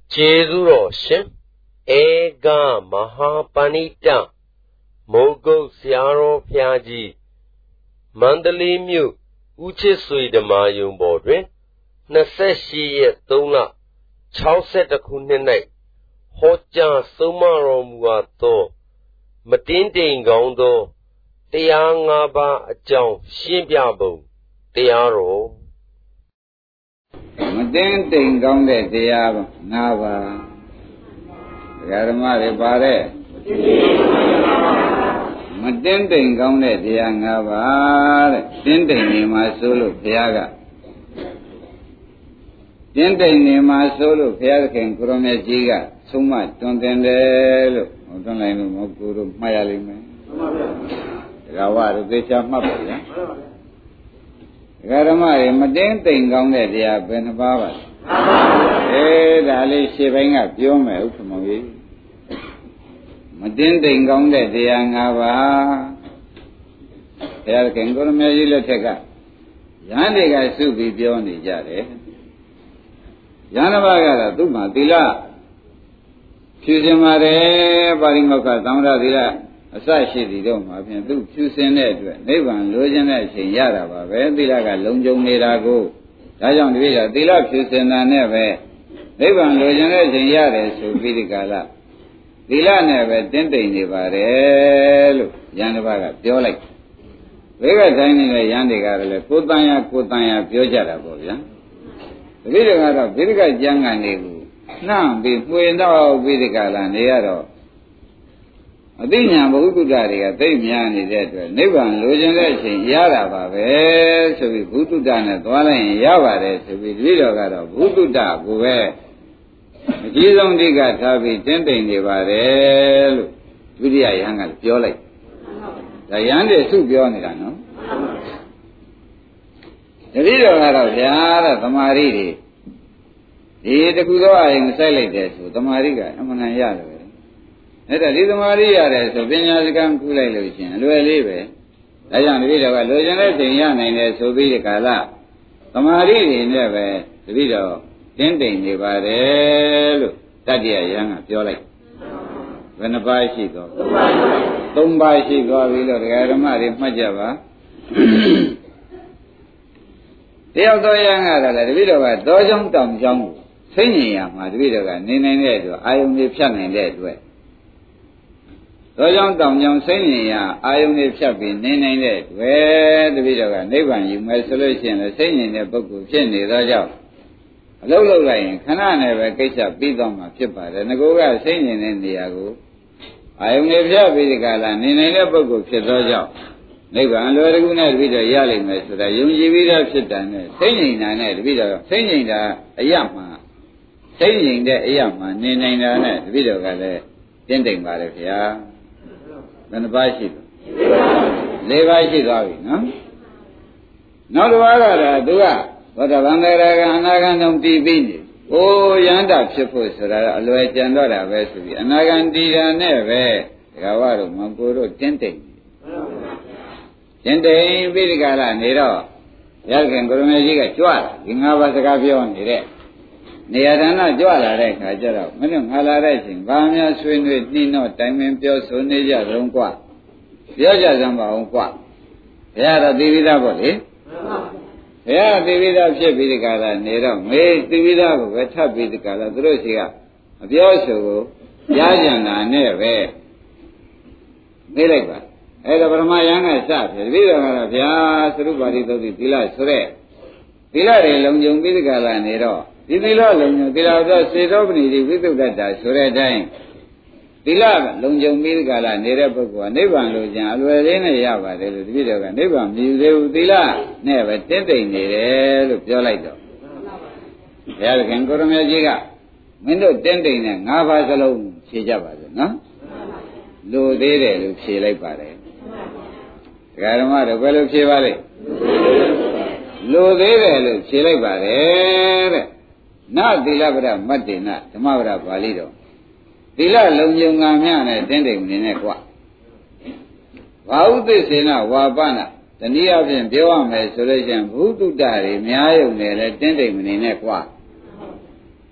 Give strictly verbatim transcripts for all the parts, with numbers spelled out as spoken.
Chezuro Shin Ega Mahapanita Mogo Siaro Piaji Mandali Mu Uche Suidama Yumbodrin Naseshi Tona Chauset Kunene Hoja Sumaro Muato Matinding Gondo Tiangaba Ajong Shimbiabo Tiaro Matinding Gonde Tiab Nava Garamari Pare Matinding Gonde Tiangaba Tinding Nima Sulu Piaga Tinding Nima Sulu Piagan Kurome Jiga Suma Tundendelo Tonlainu Mokuru Mayalime Gawaru Decha Mapaya Garamari Matinding Gonde Tia Benabava Eh Dali Shivenga Piome Upumovi Matinding Gonde Tiangaba Piagan Kurome Jilateka Yandiga Subi Pioni Jare Yanavaga Duma Dila Pusimare Parimoka Tamra Dila Asashi di Roma Tu Pusin Nevan Lojan Yara Dilaga Longjong Nirago Dajon Villa Dila Pusina Neve Nevan Lojan Yara Subidicala Dila Neve Tinting Nivare Yanavaga Piolek Vega Dining Yandiga Kutanya Kutanya Piojara Boya The Vidagara Vidica Janga Nevu Now, before now, Vidicala, Nearo. A dinner, Bukudari, a Damian, that never losing Yara, so we put to Dana, Dwelling Yava, so we Vidogara, Bukuda, Bue. These only got happy tempting the Varel, Vidia Yanga, Piole. The Yande Su Bionida, no? The Vidogara, Yara, Tamaridi. He the Kudoa in Salades with the Mariga, Amanayala. Let a little Maria, so Vinyakan Kulation, Luelive. I don't read about Lojan, Yan, and so be the Kala. The Mari never, the widow, Tending the Varel, Tadia Young, Piolek. When a buy she go. Don't buy she go, Villa, Garamari, Majava. The other young, the widow, a dozen Tom Jong. Singing my Vidaga, Nina, I only Pian that way. Dojan Dom Young singing, I only Chapping, Nina that where the Vidaga, Nevan, you my solution, a singing the book of Jenny, Raja. A low line, can I never catch up, beat on my chipper, and go out singing in the Ago. I only have Vidaga, Nina book of Chedoja. Nevan, Loraguna Vida yelling, so that you Vida sit down, singing and Vida, singing a yama. Saying that Yama, Nina, the video got a tinting by the Pia. When the bicycle. Levi Shigavi, no? Not Wara, Dua, but a Vandara, Anagan T V. Oh, Yanda, suppose, Aloe Jandora, Vesui, Anagan Dida Neve, Gavaru, Mampuro, tinting. Tinting, Vidigala, Nero, Yalkan Gurumajiga, Chua, Gingava the Gavion, direct. Nearana Joala Reka Jara, Madam Hala Racing, Bamia Swing with Nino, Time and Pio Sunija Rumqua. Yoja Zamba Umqua. Yara Divida Body. Yara Divida Shepidicala, Nero, May Divida, wet happy the Cala Drusia. A Bioso, Yajana, Neve. Mireka. Eda Bramayanga Sat, Vida Pia, Surubari to the Tila Sure. Tila Longjong Vidicala Nero. Tila Long, Tila, say openly with that, Sura dying. Tila, Longjong Milgala, Nerabua, Nevan Lojan, Alvarena Yava, the video, and Nevan, Tila, never tempting the Jolito. There can go to Magiga. Window tempting and Navas alone, she Java, no? Lo de look she like Pare. Garamara, well of Chevale. Lo de look she like Pare. Not the Labra Madina, the Mavra Valido. Tila Longjanga, attending Ninekwa. Wow, this in a Wabana, the Niavan Biom solution, who to die, Miao, attending Ninekwa.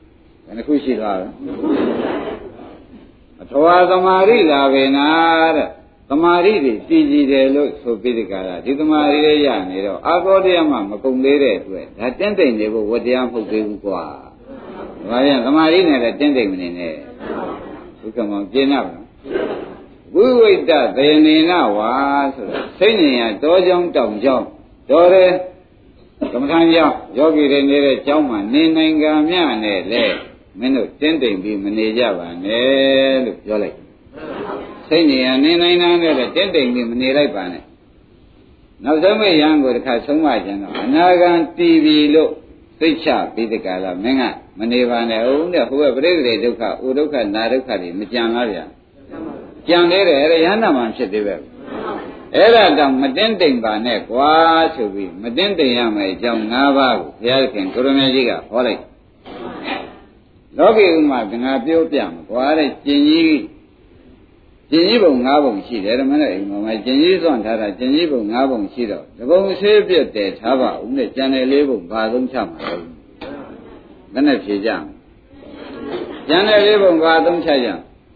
ဘယ်နှခုရှိသွားလဲအထဝါသမာဓိလာပဲနာတဲ့သမာဓိတွေတည်ကြည်တယ်လို့ဆိုပြီးဒီကရာဒီသမာဓိလေးရနေတော့အာသောတရားမှမကုန်သေးတဲ့အတွက်ဒါတင့်တိမ်နေဖို့ဝတရားမဟုတ်သေးဘူးကွာဒါပြန်သမာဓိနဲ့လည်းတင့်တိမ်မနေနဲ့ဘုက္ကမောင်ကျင့်ရပါဝိဝိတ္တသေနေနဝါဆိုတော့စိတ်ဉာဏ်တောကြောင်းတောင်ကြောင်းတော်တယ်ကမ္မထာကြောင့်ယောဂီတွေနေတဲ့ကျောင်းမှာနေနိုင်ကံမြနဲ့လေမင်းတို့တင်းတိမ်ပြီးမနေကြပါနဲ့လို့ပြောလိုက်စိတ်ဉာဏ်နေနိုင်တာနဲ့လည်းတင်းတိမ်ပြီးမနေလိုက်ပါနဲ့နောက်ဆုံးမဲ့ရန်ကိုတစ်ခါဆုံးမကြတော့အနာဂံတည်ပြီလို့သိချပြီးဒီကလာမင်းကမနေပါနဲ့ဦးတဲ့ဟိုကပရိသေဒုက္ခဥဒုက္ခနာဒုက္ခတွေမကြံလားဗျာကြံသေးတယ်ရဟန္တာမှဖြစ်သေးပဲအဲ့ဒါတော့မတင်းတိမ်ပါနဲ့ကွာဆိုပြီးမတင်းတိမ်ရမယ်အကြောင်း၅ပါးကိုဘုရားခင်ကိုရမေကြီးကဟောလိုက်လောကီဥမာကငါပြောပြမှာကွာတဲ့ကျင်ကြီးကျင်ကြီးပုံ၅ပုံရှိတယ်ဓမ္မနဲ့အိမ်မှာကျင်ကြီးစွန့်ထားတာကျင်ကြီးပုံ၅ပုံရှိတော့ဒီပုံဆေးပြတ်တယ်ထားပါဦးနဲ့ကျန်တယ်၄ပုံဘာသုံးချမှာလဲဘယ်နဲ့ဖြေကြမလဲကျန်တယ်၄ပုံဘာသုံးချကြ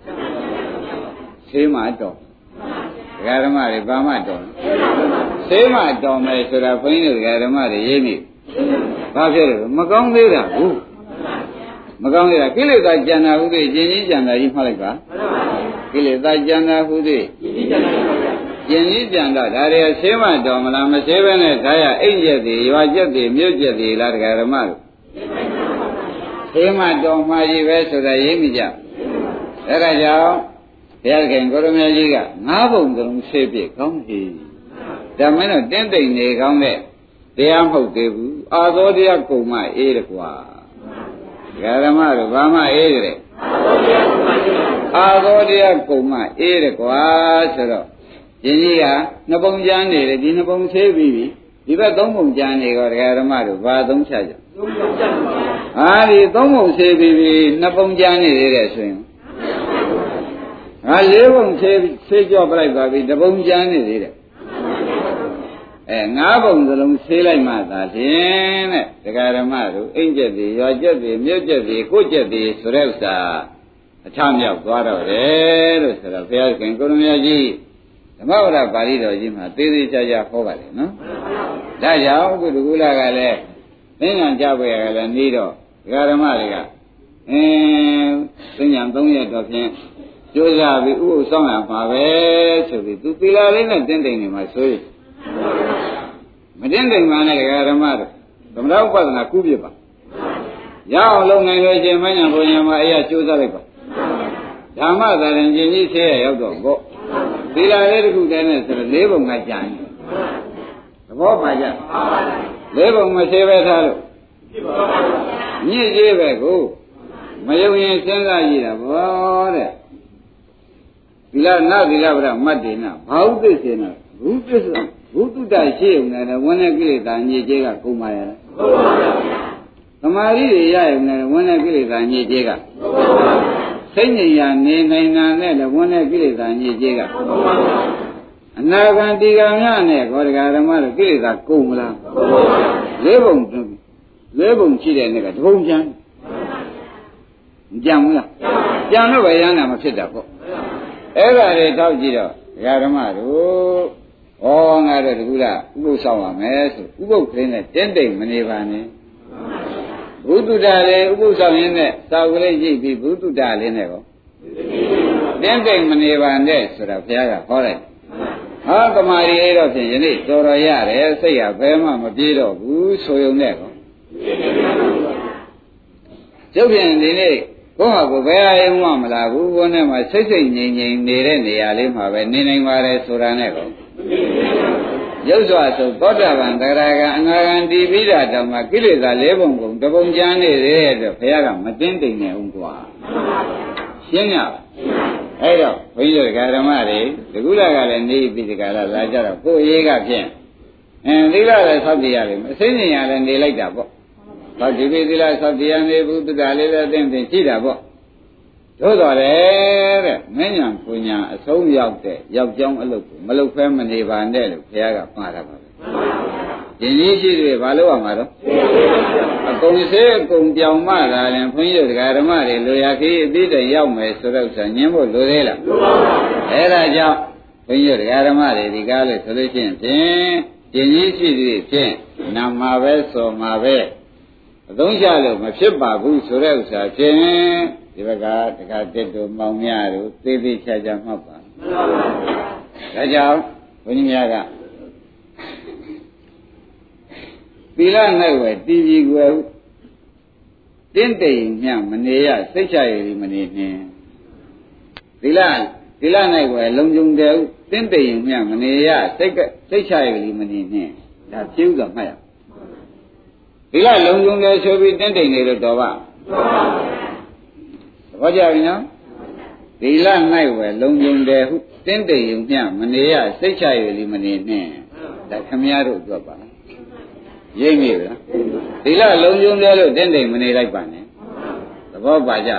ဆေးမှတော့ဒကာဓမ္မတွေဘာမှတော်ဆေးမှတော်မယ်ဆိုတာဘုန်းကြီးတို့ဒကာဓမ္မတွေရေးမိဘာဖြစ်လဲမကောင်းသေးတာဘူးမကောင်းသေးတာကိလေသာကြံတာဟုသည်ကျင်ကြီးကြံတာကြီးမှတ်လိုက်ပါကိလေသာကြံတာဟုသည်ကျင်ကြီးကြံတာဒါတွေဆေးမှတော်မလားမဆေးဘဲနဲ့ဒါရအိမ်ကျက်တွေရွာကျက်တွေမြို့ကျက်တွေလားဒကာဓမ္မတို့ဆေးမှတော်မှကြီးပဲဆိုတာရေးမိကြအဲဒါကြောင့်ဘုရားခင်ကိုရမေကြီးကငါးပုံစလုံးဆေးပြကောင်းပြီဒါမင်းတို့တင်းတိမ်နေကောင်းတဲ့တရားမဟုတ်သေးဘူးအာသောတရားကုံမအေးတကွာဓမ္မတို့ဘာမှအေးကြတယ်အာသောတရားကုံမအေးတကွာဆိုတော့ယင်းကြီးကနှစ်ပုံကျမ်းနေတယ်ဒီနှစ်ပုံဆေးပြီးပြီဒီဘက်သုံးပုံကျမ်းနေတော့ဓမ္မတို့ဘာသုံးချကြသုံးပုံကျမ်းပါဟာဒီသုံးပုံဆေးပြီးပြီနှစ်ပုံကျမ်းနေသေးတယ်ဆိုရင်ငါလေးပုံဆေးဆေးကြော့ပလိုက်ပါပြီတပုံကျမ်းနေသေးတယ်အဲငါးပုံစလုံးဆေးလိုက်မှသာဖြင့်တဲ့ဒကာဓမ္မတို့အိမ်ကျက်တွေရွာကျက်တွေမြို့ကျက်တွေကိုကျက်တွေဆိုတဲ့ဥစ္စာအထမြောက်သွားတော့တယ်လို့ဆိုတော့ဘုရားခင်ကိုရမကြီးဓမ္မဝရပါဠိတော်ကြီးမှာသေးသေးချာချာဟောပါတယ်နော်ဒါကြောင့်အခုဒီကုလကလည်းသင်္ကန်းကြပွေရကလည်းနေတော့ဒကာဓမ္မတွေကအင်းသင်္ကန်း၃ရက်တော့ဖြင့်ကျိုးစားပြီးဥပုသ်ဆောင်ရမှာပဲဆိုပြီးသူသီလလေးနဲ့တင်းတိမ်နေမှာဆိုရင်မတင်းတိမ်မှနဲ့ဒကာဓမ္မတို့သမထဥပဒနာကုပြပါရအောင်လုပ်နိုင်လို့ရှင်မညာဘုရားမှာအရာကျိုးစားလိုက်ပါဓမ္မသာရင်ကျင်ကြီးဆေးရရောက်တော့ပေါ့သီလလေးတစ်ခုတည်းနဲ့ဆိုတော့လေးပုံကကြံတယ်သဘောပါကြလေးပုံမဆေးပဲထားလို့ညစ်ကြီးပဲကိုမယုံရင်စဉ်းစားကြည့်တာဘောတဲ့သီလနာသီလဗရမတ်တေနဘာဥသိစေနဘုသစ္စာဘုတုတ္တရှိုံနဲ့ဝန်းတဲ့ကိလေသာညစ်ကြေးကကုန်ပါရဲ့ကုန်ပါပါသမာဓိတွေရရုံနဲ့ဝန်းတဲ့ကိလေသာညစ်ကြေးကကုန်ပါပါစိတ်ဉာဏ်ရနေနိုင်တာနဲ့လည်းဝန်းတဲ့ကိလေသာညစ်ကြေးကကုန်ပါပါအနာဂံတိကံများနဲ့ခေါ်တရားဓမ္မတို့ကိလေသာကုန်မလားကုန်ပါပါလေးပုံလေးပုံရှိတဲ့နေ့ကတပုံကျန်မကြံဘူးလားကြံလို့ပဲရဟန္တာမဖြစ်တာပေါ့အဲ့ဒါတွေတောက်ကြည့်တော့တရားဓမ္မတို့ဩငါတို့တကူလားဥပုသ်ဆောင်ရမယ်ဆိုဥပုသ်ခင်းနဲ့တင်းတိမ်မနေပါနဲ့ဘုသူတ္တလည်းဥပုသ်ဆောင်ရင်းနဲ့သာဝလေးကြည့်ပြီးဘုသူတ္တလေးနဲ့ကောတင်းတိမ်မနေပါနဲ့ဆိုတာဘုရားကဟောလိုက်ဟာကမာရီအဲ့တော့ဖြင့်ယနေ့တော်တော်ရတယ်စိတ်ကဘယ်မှမပြေတော့ဘူးဆိုရုံနဲ့ကောကျုပ်ဖြင့်ဒီနေ့ကိုယ့်ဟာကိုယ်ဘယ်အယုံမှမလာဘူးကိုယ်နဲ့မှစိတ်စိတ်ငြိမ်ငြိမ်နေတဲ့နေရာလေးမှာပဲနေနိုင်ပါတယ်ဆိုတာနဲ့ကောရုပ်စွာဆိုသောတာပန်သရဂံအနာဂံတည်ပြီးတာတောင်မှကိလေသာ၄ပုံကုန်တပုံကျန်နေတဲ့အတွက်ဘုရားကမတင်းတိမ်နေအောင်ကွာရှင်းရပါအဲ့တော့ဘုန်းကြီးတို့ဓမ္မတွေဒီကုလကလည်းနေပြီးဒီကလာလာကြတော့ကိုယ်ရေးကဖြင့်အင်းသီလလည်းသောက်တရားလည်းအစိမ့်ဉာဏ်လည်းနေလိုက်တာပေါ့သောက်ဒီပိသီလသောက်တရားနေဘူးတ္တလေးလည်းအသိသိရှိတာပေါ့သို့တော်တယ်တဲ့မဉ္ဇဉ်ပူညာအဆုံးရောက်တဲ့ယောက်ျောင်းအလုပ်ကိုမလုပ်ဖဲမနေပါနဲ့လို့ဘုရားကမှားတာပါပဲရှင်ကြီးရှိတယ်ဘာလို့ရမှာတော့အကုန်စေးအကုန်ပြောင်းမှလာရင်ဘုန်းကြီးတို့တရားဓမ္မတွေလိုရာခေးအသေးတွေရောက်မယ်ဆိုတော့ဆိုညင်းဖို့လိုသေးလားလိုပါဘူးအဲ့ဒါကြောင့်ဘုန်းကြီးတို့တရားဓမ္မတွေဒီကားလို့ဆိုလို့ရှိရင်ဖြင့်ရှင်ကြီးရှိသည်ဖြင့်နာမှာပဲစော်မှာပဲအသုံးချလို့မဖြစ်ပါဘူးဆိုတဲ့ဥစ္စာဖြင့်ဒီဘက်ကတခါတက်တို့မောင်များတို့သေသေးချာချာမှတ်ပါဒါကြောင့်ဘုန်းကြီးများကသီလ၌ဝယ်တည်ကြည်ွယ်တင်းတိမ်မြမနေရစိတ်ချရည်မနေနှင့်သီလသီလ၌ဝယ်လုံခြုံတယ်တင်းတိမ်မြမနေရစိတ်စိတ်ချရည်မနေနှင့်ဒါဖြည့်ဥစွာမှတ်ရသီလလုံခြုံတယ်ဆိုပြီးတင်းတိမ်နေလို့တော်ပါသဘောကျပြီနော်သီလ၌ဝယ်လုံခြုံတယ်ဟုတင်းတိမ်မြမနေရစိတ်ချရည်မနေနှင့်ဒါခမည်းတော်အတွက်ပါရိပ်မိလားသီလလုံးကျုံတယ်လို့တင်းတိမ်မနေလိုက်ပါနဲ့သဘောပါကြ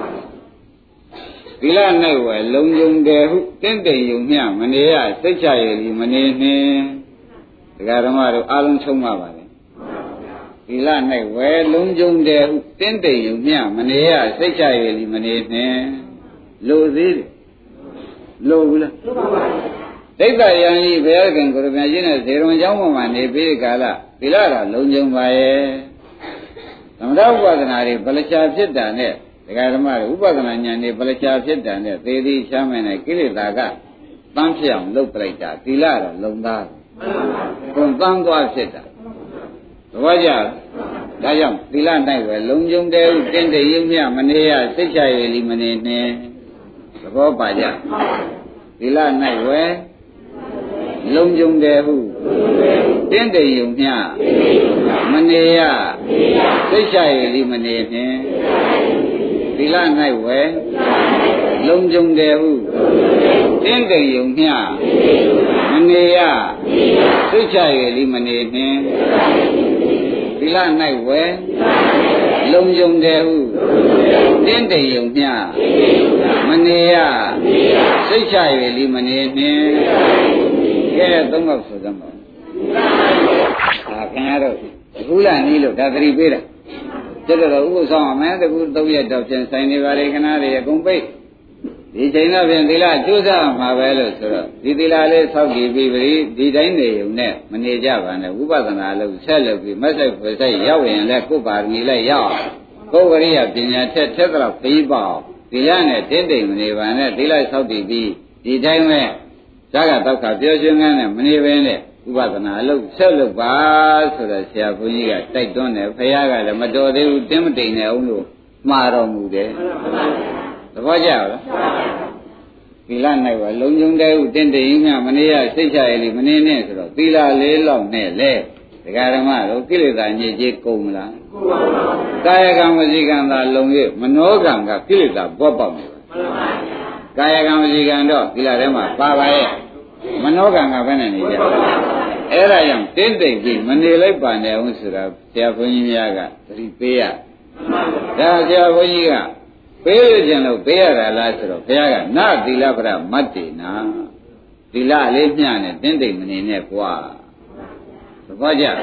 သီလ၌ဝယ်လုံးကျုံတယ်ဟုတင်းတိမ်ယုံမျှမနေရစိတ်ချရည်မနေနှင့်ဒကာဓမ္မတို့အားလုံးဆုံးမပါလေသီလ၌ဝယ်လုံးကျုံတယ်ဟုတင်းတိမ်ယုံမျှမနေရစိတ်ချရည်မနေနှင့်လိုသေးတယ်လိုဘူးလားလိုပါပါဒိဋ္ဌယံဤဘုရားခင်ကိုရမကြီးနဲ့ဇေရဝံကျောင်းပေါ်မှာနေပြီးကာလသီလတော်လုံးကျုံပါရဲ့သမထဥပဒနာတွေပလချာဖြစ်တာနဲ့ဒကာဓမ္မတွေဥပဒနာဉာဏ်တွေပလချာဖြစ်တာနဲ့သေသည်ချမ်းမဲ့နဲ့ကိလေသာကတန်းဖြစ်အောင်လုပ်ပလိုက်တာသီလတော်လုံးသားကွန်တန်းသွားဖြစ်တာသဘောကျလားဒါကြောင့်သီလ၌ပဲလုံးကျုံတဲ့တင်းတည်းမြမနေရစိတ်ချရည်မနေနဲ့သဘောပါကြသီလ၌ဝယ်လုံးကျုံတယ်ဟုတင်းတိမ်ယုံမျှမနေရစိတ်ချရည်မနေနှင့်သီလ၌ဝယ်လုံးကျုံတယ်ဟုတင်းတိမ်ယုံမျှမနေရစိတ်ချရည်မနေနှင့်သီလ၌ဝယ်လုံးကျုံတယ်ဟုတင်းတိမ်ယုံမျှမနေရစိတ်ချရည်မနေနှင့်ကဲသုံးတော့ဆိုကြမှာဒါခင်ဗျားတို့အခုလာနီးလို့ဒါသတိပေးတာကျတော့ဥပ္ပဆောင်အမဲတကူသုံးရက်တော့ပြန်ဆိုင်နေပါလေခဏတွေအကုန်ပိတ်ဒီချိန်တော့ပြန်သီလကျိုးစားမှာပဲလို့ဆိုတော့ဒီသီလလေးဆောက်တည်ပြီးပြီဒီတိုင်းနေုံနဲ့မနေကြပါနဲ့ဝိပဿနာလို့ဆက်လုပ်ပြီးမဆက်ဖွယ်ဆိုင်ရောက်ရင်လည်းကိုယ်ပါရမီလိုက်ရောက်ကိုယ်ဝရိယပညာထက်ထက်တော့ပြီးပါသီလနဲ့တင်းတိမ်မနေပါနဲ့သီလဆောက်တည်ပြီးဒီတိုင်းပဲဇာကတော့ခါပြောရှင်ငန်းနဲ့မနေဘဲနဲ့ဥပဒနာအလုပ်ဆက်လုပ်ပါဆိုတော့ဆရာဘုန်းကြီးကတိုက်တွန်းတယ်ဖခင်ကလည်းမတော်သေးဘူးတင်းမတိမ်နဲ့အောင်လို့မှားတော်မူတယ်သဘောကျလားသီလ၌ပါလုံုံတဲ့ဥတင်းတိမ်မြမနေရစိတ်ချရည်မနေနဲ့ဆိုတော့သီလလေးလောက်နဲ့လေဒကာဓမ္မတို့ကိလေသာညစ်ကြေးကုန်မလားကုန်ပါဘူးကာယကံဝစီကံသာလုံ၍မနောကံကကိလေသာပွားပေါက်နေပါကာယကံဝစီကံတော့သီလထဲမှာပါပါရဲ့မနောကံကဘယ်နဲ့နေကြအဲ့ဒါကြောင့်တင်းတိမ်ပြီးမနေလိုက်ပါနဲ့အောင်ဆိုတာဆရာဘုန်းကြီးများကသတိပေးရဒါဆရာဘုန်းကြီးကပေးရခြင်းလို့ပေးရတာလားဆိုတော့ဘုရားကနသီလပရမတ္တေနာသီလလေးမျှနဲ့တင်းတိမ်မနေနဲ့ကွာသဘောကျ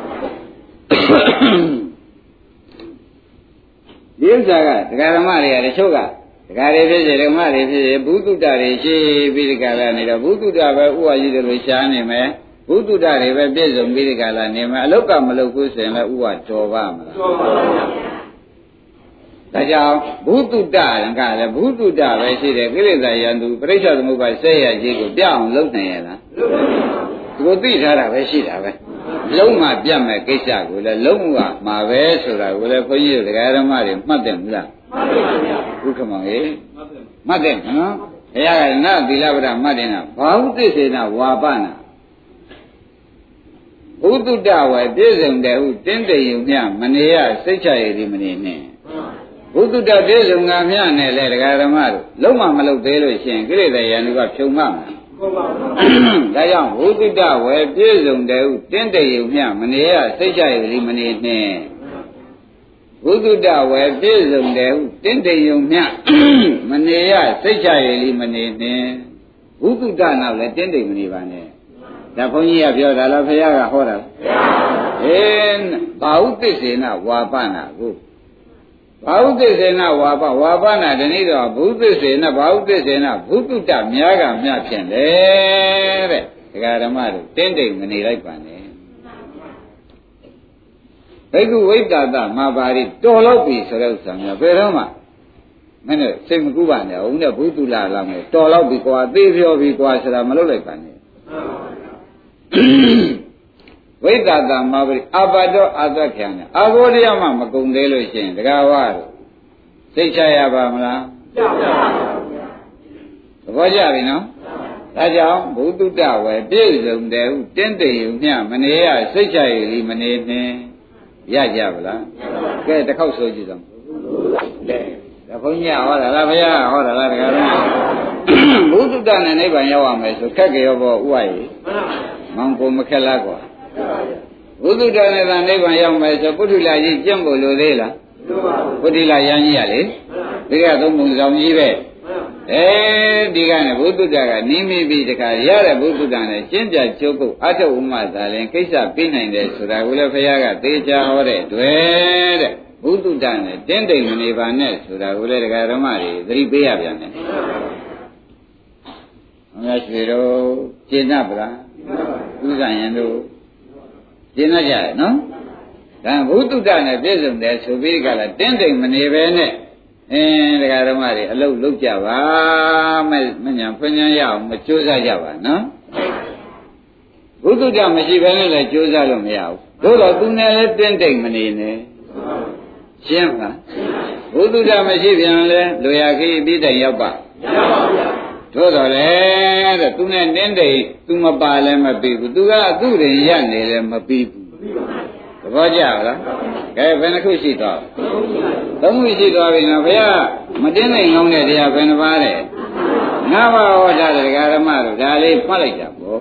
ဒီဥစ္စာကဒကာဓမ္မတွေကတချို့ကဒကာတွေဖြစ်စေဓမ္မတွေဖြစ်စေဘုသူတ္တတွေရှိပြီးဒီကလာနေတော့ဘုသူတ္တပဲဥပါကြီးတယ်လို့ရှားနေမယ်ဘုသူတ္တတွေပဲပြည့်စုံပြီးဒီကလာနေမယ်အလုတ်ကမလုတ်ဘူးဆိုရင်လည်းဥပါတော်ပါမလားတော်ပါပါဒါကြောင့်ဘုသူတ္တကလည်းဘုသူတ္တပဲရှိတယ်ကိလေသာယံသူပရိစ္ဆေသမုပ္ပါဆက်ရကြီးကိုပြအောင်လုပ်နိုင်ရလားလုပ်နိုင်ပါဘူးဒီကိုသိထားတာပဲရှိတာပဲလုံးမှပြတ်မဲ့ကိစ္စကိုလည်းလုံးဝမှာပဲဆိုတာကိုလည်းဘုန်းကြီးတို့ဒကာဓမ္မတွေမှတ်တယ်မလားမှတ်ပါဗျာဘုခမောင်ရေမှတ်တယ်နော်ဘုရားကနသီလပဒမှတ်တယ်နာဘာဟုသိစေနာဝါပနာဘုသူတ္တဝယ်ပြည့်စုံတယ်ဟုတင်းတိမ်ယုံမျှမနေရစိတ်ချရည်မနေနဲ့ဘုသူတ္တပြည့်စုံငါမျှနဲ့လေဒကာဓမ္မတို့လုံးဝမလုပ်သေးလို့ရှိရင်ကိလေသာယန္တုကဖြုံမမှာဟုတ်ပါဘူးဒါကြောင့်ဘုသူတ္တဝယ်ပြည့်စုံတယ်ဟုတင်းတိမ်ယုံမျှမနေရစိတ်ချရည်မနေနဲ့ဘုသူတ္တဝယ်ပြည့်စုံတယ်ဟုတင်းတိမ်ယုံမျှမနေရစိတ်ချရည်မနေနဲ့ဘုသူတ္တနောက်လည်းတင်းတိမ်မနေပါနဲ့ဒါဘုန်းကြီးကပြောတာလားဘုရားကဟောတာလားအေးဘာဟုသစ္စေနဝါပနာကိုဘာဟုသစ္စေနဝါပဝါပနာဒီနေ့တော့ဘုသစ္စေနဘာဟုသစ္စေနဘုတုတ္တများကများဖြင့်လေတဲ့ဒကာဓမ္မတို့တင်းတိမ်မနေလိုက်ပါနဲ့ဘိက္ခုဝိတ္တတမပါရိတော်လို့ပြီဆိုတဲ့ဥစ္စာမျိုးဘယ်တော့မှမင်းတို့စိတ်မကူပါနဲ့ဦးနဲ့ဘုသူလာလာမယ်တော်လို့ပြီကွာသေးပြောပြီကွာဆိုတာမလုပ်လိုက်ပါနဲ့ဝိတ္တတမပါရိအပါတောအာသခံနဲ့အာဘောတရားမှမကုံသေးလို့ရှိရင်ဒကာဝါတို့စိတ်ချရပါမလားချပါပါဘုရားသဘောကျပြီနော်ဒါကြောင့်ဘုသူတ္တဝယ်ပြည့်စုံတယ်ဟုတင်းတိမ်ုံမျှမနေရစိတ်ချရည်မနေနဲ့ရကြပါလားကဲတစ်ခေါက်ဆိုကြည့်တော့လေဒါဘုန်းကြီးဟောတာလားဘုရားဟောတာလားတကယ်တော့ဘုသူတ္တနဲ့နိဗ္ဗာန်ရောက်ရမယ်ဆိုခက်ကြရောပေါ့ဥပ္ပါယမောင်ကိုမခက်လားကွာဘုသူတ္တနဲ့သာနိဗ္ဗာန်ရောက်မယ်ဆိုပုထုလာကြီးကျင့်ဖို့လိုသေးလားပုထုလာရမ်းကြီးရလေဒီကသုံးပုံဆောင်ကြီးပဲအဲဒီကနေ့ဘုသူတ္တကနိမိပြီတခါရတဲ့ဘုသူတ္တနဲ့ရှင်းပြချုပ်ကုတ်အထုဥမသာလင်ကိစ္စပြီးနိုင်တယ်ဆိုတာကိုလည်းဘုရားကသေချာဟောတဲ့တွေ့တဲ့ဘုသူတ္တနဲ့တင်းတိမ်မနေပါနဲ့ဆိုတာကိုလည်းဒကာဓမ္မတွေသတိပေးရပြန်တယ်။ဘုရားရွှေတို့ရှင်း납ဗလား။ဥဇာယံတို့ရှင်း납ကြရနော်။ဒါဘုသူတ္တနဲ့ပြည့်စုံတယ်ဆိုပြီးကြလားတင်းတိမ်မနေပဲနဲ့အင်းဒကာဓမ္မတွေအလုပ်လုပ်ကြပါမဲ့မညာဖွညာရအောင်မကြိုးစားကြပါနော်ဘုသူတ္တမရှိဘဲနဲ့လည်းကြိုးစားလို့မရဘူးသို့တော့သူနဲ့လည်းတင်းတိမ်မနေနဲ့ရှင်းပါဘုသူတ္တမရှိပြန်လဲလူရခိအပြီးတိုင်ရောက်ပါမရပါဘူးသို့တော်လေတဲ့သူနဲ့တင်းတိမ်သူမပါလည်းမပြီးဘူးသူကသူ့ရင်ရနေလည်းမပြီးဘူးသဘောကျလားကဲဘယ်နှခုရှိတော့သုံးခုရှိသွားပြီနော်ဘုရားမတင်းနိုင်ကောင်းတဲ့တရားဘယ်နှပါးတဲ့ငါးပါးဟောတာဒကာဓမ္မတို့ဒါလေးဖတ်လိုက်တာပေါ့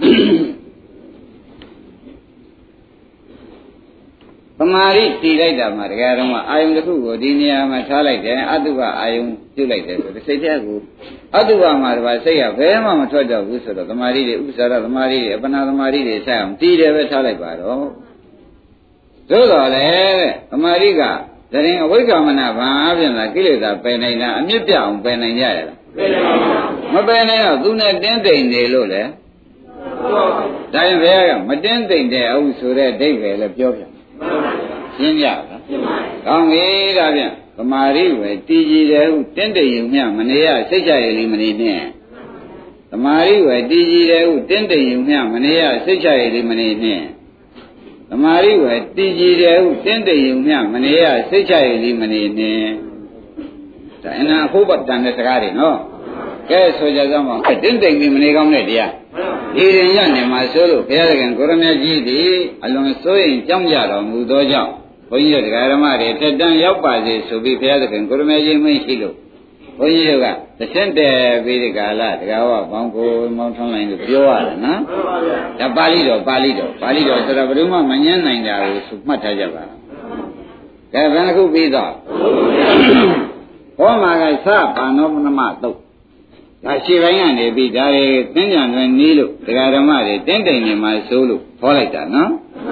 သမာဓိတည်လိုက်တာမှာဒကာဓမ္မအာယုန်တစ်ခုကိုဒီနေရာမှာထားလိုက်တယ်အတုပအာယုန်ပြုလိုက်တယ်ဆိုတော့စိတ်ထဲကအတုပမှာတော့စိတ်ကဘယ်မှမထွက်တော့ဘူးဆိုတော့သမာဓိတွေဥစ္စာရသမာဓိတွေအပ္ပနာသမာဓိတွေဆက်အောင်တည်တယ်ပဲထားလိုက်ပါတော့သို့တော်လေသမာဓိကတရင်အဝိက္ခမနာဘာအပြင်လားကိလေသာပယ်နိုင်တာအမြင့်ပြအောင်ပယ်နိုင်ကြရလားမပယ်နိုင်တော့သူနဲ့တင်းတိမ်နေလို့လေဒါရင်ဘုရားကမတင်းတိမ်တဲ့အောင်ဆိုတဲ့ဒိဋ္ဌိလည်းပြောပြန်ရှင်းကြလားကောင်းပြီဒါဖြင့်သမာဓိပဲတည်ကြည်တယ်ဟုတင်းတိမ်ုံမျှမနေရစိတ်ချရည်မနေနဲ့သမာဓိပဲတည်ကြည်တယ်ဟုတင်းတိမ်ုံမျှမနေရစိတ်ချရည်မနေနဲ့သမာဓိဝယ်တည်ကြည်တယ်ဟုတင်းတိမ်ုံမျှမနေရစိတ်ချရည်မနေနဲ့ဒါအနာဘုဗ္ဗတန်တဲ့စကားတွေနော်ကဲဆိုကြစမ်းပါတင်းတိမ်ပြီးမနေကောင်းတဲ့တရားဒီရင်ရနေမှာဆိုလို့ဘုရားသခင်ကိုရမကြီးသည်အလွန်စိုးရင်ကြောင်းကြတော်မူသောကြောင့်ဘုန်းကြီးတို့တရားဓမ္မတွေတက်တန်းရောက်ပါစေဆိုပြီးဘုရားသခင်ကိုရမကြီးမင်းရှိလို့ဘုန်းကြီးတို့ကသင့်တယ်ပြီးဒီကာလတရားဝဘောင်းကိုမောင်းထွန်းလိုက်လို့ပြောရတယ်နော်ဒါပါဠိတော်ပါဠိတော်ပါဠိတော်ဆိုတော့ဘယ်သူမှမငင်းနိုင်တာကိုဆိုမှတ်ထားကြပါကဲဘယ်နှခုပြီးတော့ဟောမှာကသဘာနောပနမတုတ်ဒါရှင်းပိုင်းကနေပြီးဒါတွေသင်္ကြန်တွင်နီးလို့တရားဓမ္မတွေတင်းတိမ်နေမှာဆိုလို့ဟောလိုက်တာနော်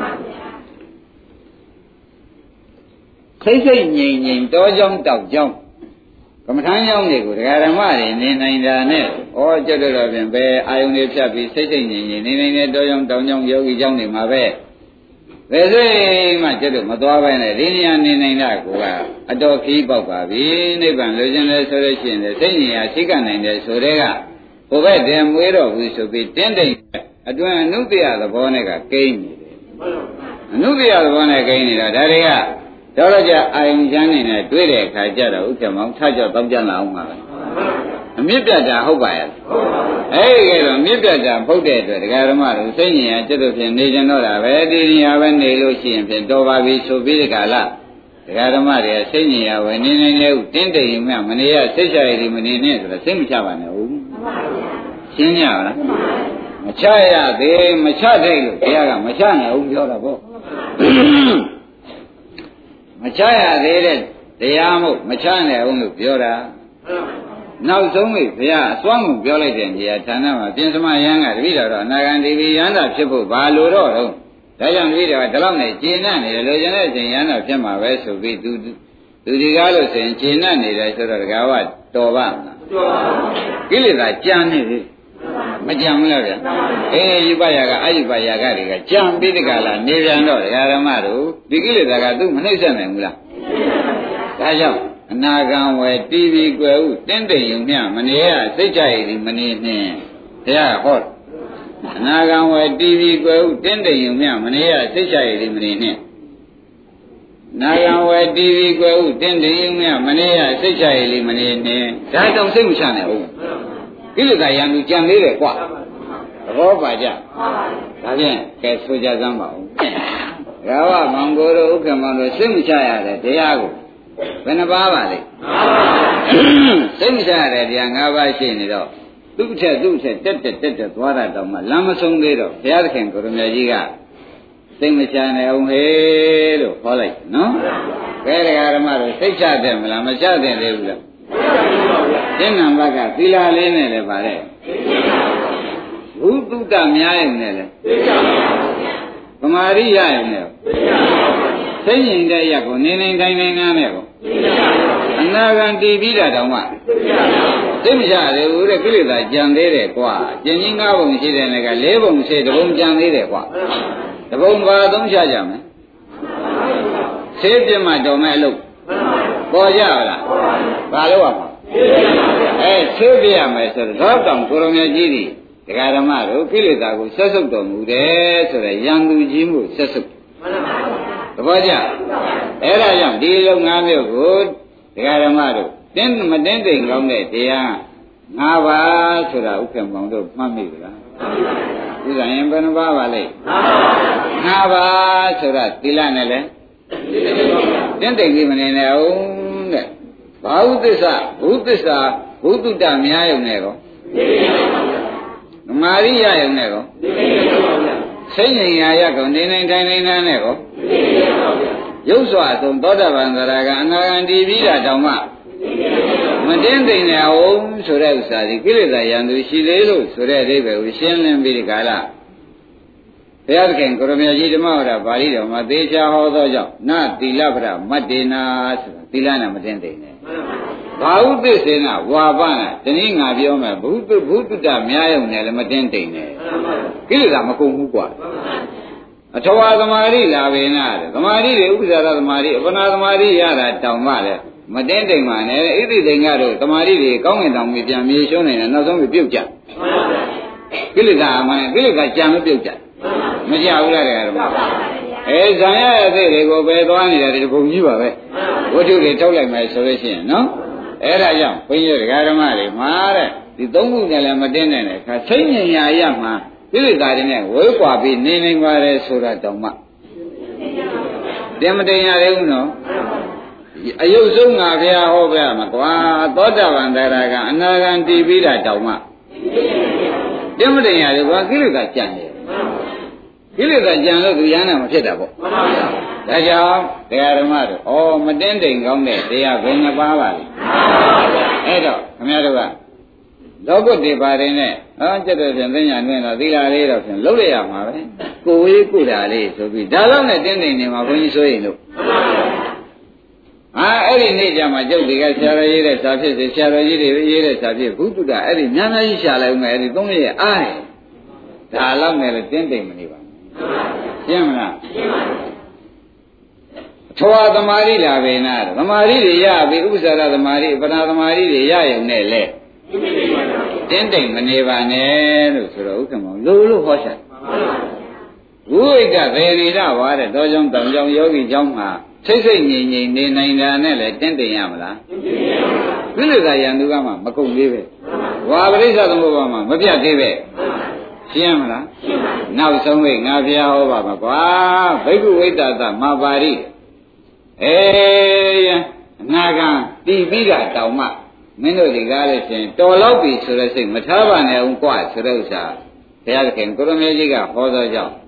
စိတ်စိတ်ငြိမ်ငြိမ်တောကြောင်းတောက်ကြောင်းကမ္မထာကြောင်းတွေကိုတရားဓမ္မတွေနေနိုင်တာနဲ့ဩကျွတ်တော့ပြင်ပဲအာယုန်တွေဖြတ်ပြီးစိတ်စိတ်ငြိမ်ငြိမ်နေနိုင်တဲ့တောကြောင်းတောင်ကြောင်းယောဂီကြောင်းတွေမှာပဲဘယ်စိတ်မှကျွတ်တော့မသွားပဲနဲ့ဒီနေရာနေနိုင်တာကအတော်ခီးပေါက်ပါပြီနိဗ္ဗာန်လိုချင်တယ်ဆိုလို့ရှိရင်စိတ်ဉာဏ်ရှိကနိုင်တယ်ဆိုတဲ့ကဘုဘက်တည်းမွေးတော့ဘူးဆိုပြီးတင်းတိမ်အတွင်းအနုတ္တရသဘောနဲ့ကကိန်းနေတယ်အနုတ္တရသဘောနဲ့ကိန်းနေတာဒါတွေကတော်တော့ကြအာယုံချမ်းနေနဲ့တွေးတဲ့အခါကျတော့ဥက္ကမောင်ထကြတော့ကြလာအောင်ပါပဲအမြင့်ပြတ်တာဟုတ်ပါရဲ့အဲ့ဒီကတော့မြင့်ပြတ်တာဖုတ်တဲ့အတွက်ဒကာဓမ္မတို့စိတ်ဉာဏ်ကျွတ်လို့ဖြင့်နေကြတော့တာပဲဒီနေရာပဲနေလို့ရှိရင်ဖြင့်တော်ပါပြီဆိုပြီးဒီကလာဒကာဓမ္မတွေစိတ်ဉာဏ်ဝယ်နေနေနေတင်းတိမ်မှမနေရစိတ်ချရည်မနေနဲ့ဆိုတော့စိတ်မချပါနဲ့ဟုတ်ရှင်းကြလားမချရသေးမချတဲ့လို့ဘုရားကမချနိုင်ဘူးပြောတာပေါ့မချရသေးတဲ့တရားမို့မချနိုင်အောင်လို့ပြောတာနောက်ဆုံးပြီဘုရားအစွမ်းကိုပြောလိုက်တဲ့နေရာဌာနမှာပြင်စမယံကတပည့်တော်တော့အနာဂံဒီဝိယန္တာဖြစ်ဖို့ဘာလို့တော့တော့ဒါကြောင့်တပည့်တော်ကဒီလောက်နဲ့ကျင့်နေတယ်လို့ကျင်တဲ့အချိန်ယန္တာဖြစ်မှာပဲဆိုပြီးသူသူဒီကားလို့ဆိုရင်ကျင့်နေတယ်ဆိုတော့တကားကတော်ပါမလားတော်ပါဘူးကိလေသာကြံနေပြီမကြံဘူးလားဗျအေးယူပယာကအယူပယာကတွေကကြံပြီးတကလားနေပြန်တော့ဒကာဓမ္မတို့ဒီကိလေသာကသူ့မနှိမ့်ဆက်နိုင်ဘူးလားဒါကြောင့်အနာဂံဝယ်တီဗီကွယ်ဥတင်းတိမ်ယုံမြမနေရစိတ်ကြရည်မနေနှင်းတရားဟောအနာဂံဝယ်တီဗီကွယ်ဥတင်းတိမ်ယုံမြမနေရစိတ်ကြရည်မနေနှင်းနာဂံဝယ်တီဗီကွယ်ဥတင်းတိမ်ယုံမြမနေရစိတ်ကြရည်မနေနှင်းဒါကြောင့်စိတ်မချနိုင်ဘူးကိလေသာရံသူကြံသေးတယ်ကွာသဘောပါကြဒါဖြင့်ကဲဆိုကြစမ်းပါဦးရာဝမောင်ကိုတို့ဥက္ကမောင်တို့စိတ်မချရတဲ့တရားကိုဘယ်နှပါးပါလဲစိတ်မချရတဲ့တရား၅ပါးရှိနေတော့သူ့ချက်သူ့ချက်တက်တက်တက်တက်သွားတာတောင်မှလမ်းမဆုံးသေးတော့ဘုရားသခင်ကိုရမေကြီးကစိတ်မချနိုင်အောင်ဟေးလို့ခေါ်လိုက်နော်ဘယ်တရားဓမ္မတို့စိတ်ချတဲ့မလားမချတဲ့လေဘူးလားကျင့်နံဘက်ကသီလလေးနဲ့လည်းပါတယ်ဘုသူတ္တများရင်လည်းပမာရိယရင်လည်းသိရင်တဲ့ရက်ကိုနေနေတိုင်းတိုင်းနားနဲ့ကိုအနာဂံတည်ပြီးတာတောင်မှသိမကြတယ်ဦးတဲ့ကိလေသာကြံသေးတယ်ကွာကျင်ကြီး၅ဘုံရှိတဲ့နယ်က၄ဘုံရှိတဘုံကြံသေးတယ်ကွာတဘုံဘာသုံးချကြမယ်ဆေးပြမှတော်မဲ့အလုပ်ပေါ်ကြလားဘာလို့ရမှာအဲဆေးပြရမယ်ဆိုတော့တောင်ကိုရမကြီးဒီဒကာဓမ္မတို့ကိလေသာကိုဆက်ဆုပ်တော်မူတယ်ဆိုတဲ့ရန်သူကြီးမှုဆက်ဆုပ်သဘောကျအဲ့ဒါကြောင့်ဒီလုံငါးမျိုးကိုဒကာဓမ္မတို့တင်းမတင်းတိမ်ကောင်းတဲ့တရား၅ပါးဆိုတာဥက္ကမောင်တို့မှတ်မိလားဥစ္စာရင်ဘယ်နှပါးပါလဲ၅ပါးဆိုတာသီလနဲ့လဲတင်းတိမ်ကြီးမနေနဲ့အောင်တဲ့ဘာဟုသစ္စာဘုသစ္စာဘုတုတ္တများယုံနဲ့ကောဓမ္မာရိယယုံနဲ့ကောစိတ်ဉာဏ်ရာရကောနေနေတိုင်းတိုင်းနဲ့ကောရုပ်စွာအဆုံးသောတာပန်သရကအနာဂံတည်ပြီးတာတောင်မှမတင်းသိနေအောင်ဆိုတဲ့ဥစ္စာဒီကိလေသာရန်သူရှိသေးလို့ဆိုတဲ့အဓိပ္ပာယ်ကိုရှင်းလင်းပြီးဒီကာလဘုရားသခင်ကိုရမေကြီးဓမ္မဝရပါဠိတော်မှာသေချာဟောသောကြောင့်နသီလပရမတ္တေနာဆိုတာသီလနဲ့မတင်းသိနေဘာဟုသစ္စေနဝါပနာတနည်းငါပြောမယ်ဘုသူဘုတုတ္တများယုံနဲ့လည်းမတင်းသိနေကိလေသာမကုန်ဘူးกว่าအထဝါသမာဓိလာပေနာတဲ့သမာဓိတွေဥပ္ပဇာရသမာဓိအပနာသမာဓိရတာတောင်မှလည်းမတင်းတိမ်မှနဲ့ဣတိတိမ်ကတော့သမာဓိတွေကောင်းငင်တောင်ပြီးပြန်မြေရှုံးနေတယ်နောက်ဆုံးပြီးပြုတ်ကြကိလေသာအမှန်ကိလေသာကြံမပြုတ်ကြမကြဘူးလားတဲ့ကတော့အဲဇံရရဲ့စိတ်တွေကိုပဲသွားနေတယ်ဒီဘုံကြီးပါပဲဝတ္ထုတွေထုတ်လိုက်မယ်ဆိုလို့ရှိရင်နော်အဲ့ဒါကြောင့်ဘုန်းကြီးတို့ဓမ္မတွေမှာတဲ့ဒီသုံးခုနဲ့လည်းမတင်းနိုင်တဲ့အခါစိတ်ဉာဏ်ရာရမှာကိလေသာတွေနဲ့ဝေးကွာပြီးနေနေပါလေဆိုတာတောင်မှတင်မတင်ရသေးဘူးနော်အယုတ်ဆုံးငါဘုရားဟောပြမှာကွာသောတာပန်တရားကအနာဂံတည်ပြီးတာတောင်မှတင်မတင်ရသေးကွာကိလေသာကြံတယ်ကိလေသာကြံလို့သူရဟန္တာမဖြစ်တာပေါ့ဒါကြောင့်တရားဓမ္မတို့ဩမတင်းတိမ်ကောင်းတဲ့တရားဘယ်နှပါးပါလဲအဲ့တော့ခင်ဗျားတို့ကလောကုတ္တပါတယ်နဲ့ဟောကြက်တဲ့ဖြင့်သိညာနှင်းတော့သီလလေးတော့ဖြင့်လုံးလိုက်ရမှာပဲကိုဝေးကိုတာလေးဆိုပြီးဒါတော့နဲ့တင်းတိမ်နေမှာဘုန်းကြီးဆိုရင်လို့ဟာအဲ့ဒီနေ့ကျမှကျုပ်တွေကဆရာတော်ရေးတဲ့စာဖြစ်စေဆရာတော်ကြီးတွေရေးတဲ့စာဖြစ်ဘုသူတ္တအဲ့ဒီများများကြီးရှာလိုက်ဦးမယ်အဲ့ဒီသုံးရက်အားဒါတော့နဲ့လည်းတင်းတိမ်မနေပါဘူးရှင်းမလားရှင်းပါပြီထောသမာဓိလာပဲနာသမာဓိတွေရပြီဥပ္ပဇာရသမာဓိပဏာသမာဓိတွေရရုံနဲ့လေတင်းတိမ်မနေပါနဲ့လို့ဆိုတော့ဥက္ကမောလို့လို့ဟောချက်ဝိဝိကသေရီရပါတဲ့တောကြောင့်တောင်ကြောင့်ယောဂီကြောင့်မှာစိတ်စိတ်ငြိမ်ငြိမ်နေနိုင်တာနဲ့လည်းတင်းတိမ်ရမလားကိလေသာရန်သူကမှမကုန်သေးပဲဝါပရိစ္ဆသမုပ္ပါမှာမပြတ်သေးပဲရှင်းမလားရှင်းပါပြီနောက်ဆုံးဝိငါဘုရားဟောပါမှာကွာဘိက္ခုဝိတ္တသမာပါရိအေးအနာဂံတည်ပြီးတာတောင်မှမင်းတို့ဒီကားလို့ရှင်တော်လောက်ပြီဆိုတဲ့စိတ်မထားပါနဲ့အောင်ကွာဆိုတဲ့ဥစ္စာဘုရားသခင်ကိုရမေကြီးကဟောသောကြောင့်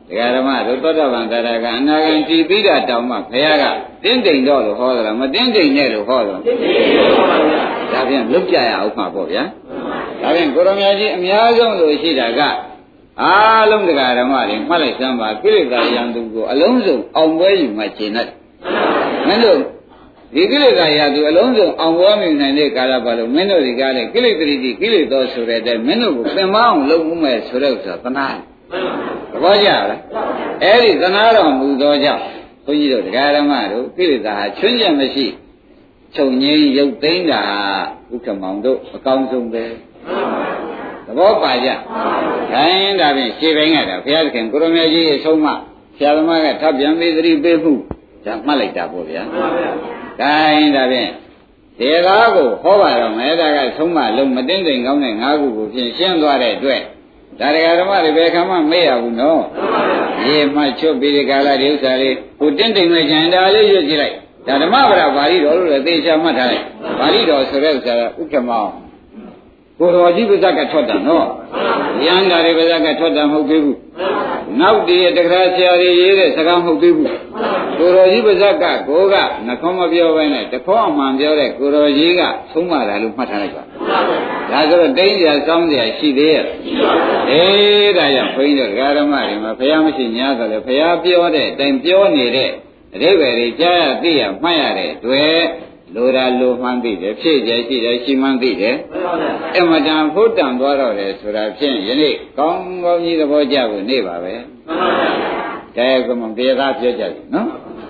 တရားဓမ္မတို့သောတာပန်တရားကအနာဂံကြည်ပြီးတာတောင်မှဘုရားကတင်းတိမ်တော့လို့ဟောတာမတင်းတိမ်နဲ့လို့ဟောတော့တင်းတိမ်နဲ့ဟောပါဗျာဒါဖြင့်လွတ်ကြရအောင်မှာပေါ့ဗျာဒါဖြင့်ကိုရမကြီးအများဆုံးလို့ရှိတာကအားလုံးတရားဓမ္မတွေမှတ်လိုက်စမ်းပါကိလေသာရန်သူကိုအလုံးစုံအောင်ပွဲယူမှကျင့်တတ်မင်းတို့ဒီကိလေသာရာသူအလုံးစုံအောင်ပွဲမြင်နိုင်တဲ့ကာလပါလို့မင်းတို့ဒီကားလေကိလေသာတိကိလေသာဆိုတဲ့အတိုင်းမင်းတို့ကိုပင်မအောင်လုပ်မှုမဲ့ဆိုတဲ့ဥစ္စာသနာသဘောကျလားအဲ့ဒီသနာတော်မူသောကြောင့်ဘုန်းကြီးတို့တရားဓမ္မတို့ကိလေသာဟာချွင်းချက်မရှိချုပ်ငြိမ်းရုပ်သိမ်းတာဥက္ကမောင်တို့အကောင်းဆုံးပဲသဘောပါကြခိုင်းဒါဖြင့်ရှေ့ပိုင်းကတော့ဘုရားသခင်ကိုရမကြီးအဆုံးမဆရာသမားကထပ်ပြန်ပြီးသတိပေးမှုဒါမှတ်လိုက်တာပေါ့ဗျာခိုင်းဒါဖြင့်ဒီကားကိုဟောပါတော့မယ်ဒါကဆုံးမလုံးမတင်းတိမ်ကောင်းတဲ့ငါးခုကိုဖြင့်ရှင်းသွားတဲ့အတွက်ဒါတရားဓမ္မတွေဘယ်ခါမှမေ့ရဘူးနော်ရေမှချွတ်ပြီးဒီကာလဒီဥစ္စာလေးကိုတင်းတိမ်မဲ့ကြံတာလေးရွတ်ကြည့်လိုက်ဒါဓမ္မပဒပါဠိတော်လို့လည်းသေချာမှတ်ထားလိုက်ပါဠိတော်ဆိုတဲ့ဥစ္စာကဥက္ကမောင်ကိုတော်ကြီးပါဇက်ကထွက်တာနော်ရန်တာတွေပါဇက်ကထွက်တာမဟုတ်သေးဘူးနောက်တည်းတက္ကရာဆရာကြီးရေးတဲ့စကားမဟုတ်သေးဘူးကိုတော်ကြီးပါဇက်ကကိုကနှခေါင်းမပြောဘဲနဲ့တခေါအမှန်ပြောတဲ့ကိုတော်ကြီးကသုံးပါတာလို့မှတ်ထားလိုက်ပါဒါဆိုတော့တိမ့်ကြစောင်းကြရှိသေးရဲ့အေးဒါကြောင့်ဘုန်းကြီးတို့ဓမ္မတွေမှာဘုရားမရှိညာဆိုလေဘုရားပြောတဲ့အတိုင်းပြောနေတဲ့အဓိပ္ပာယ်တွေကြားရသိရမှတ်ရတဲ့တွေ့လိုတာလိုမှန်းသိတယ်ဖြည့်ကျရှိတယ်ရှိမှန်းသိတယ်အမတန်ဖို့တန်သွားတော့တယ်ဆိုတာဖြင့်ယနေ့ကောင်းကောင်းကြီးသဘောကျဖို့နေပါပဲတဲကမပြေသားပြောကြတယ်နော်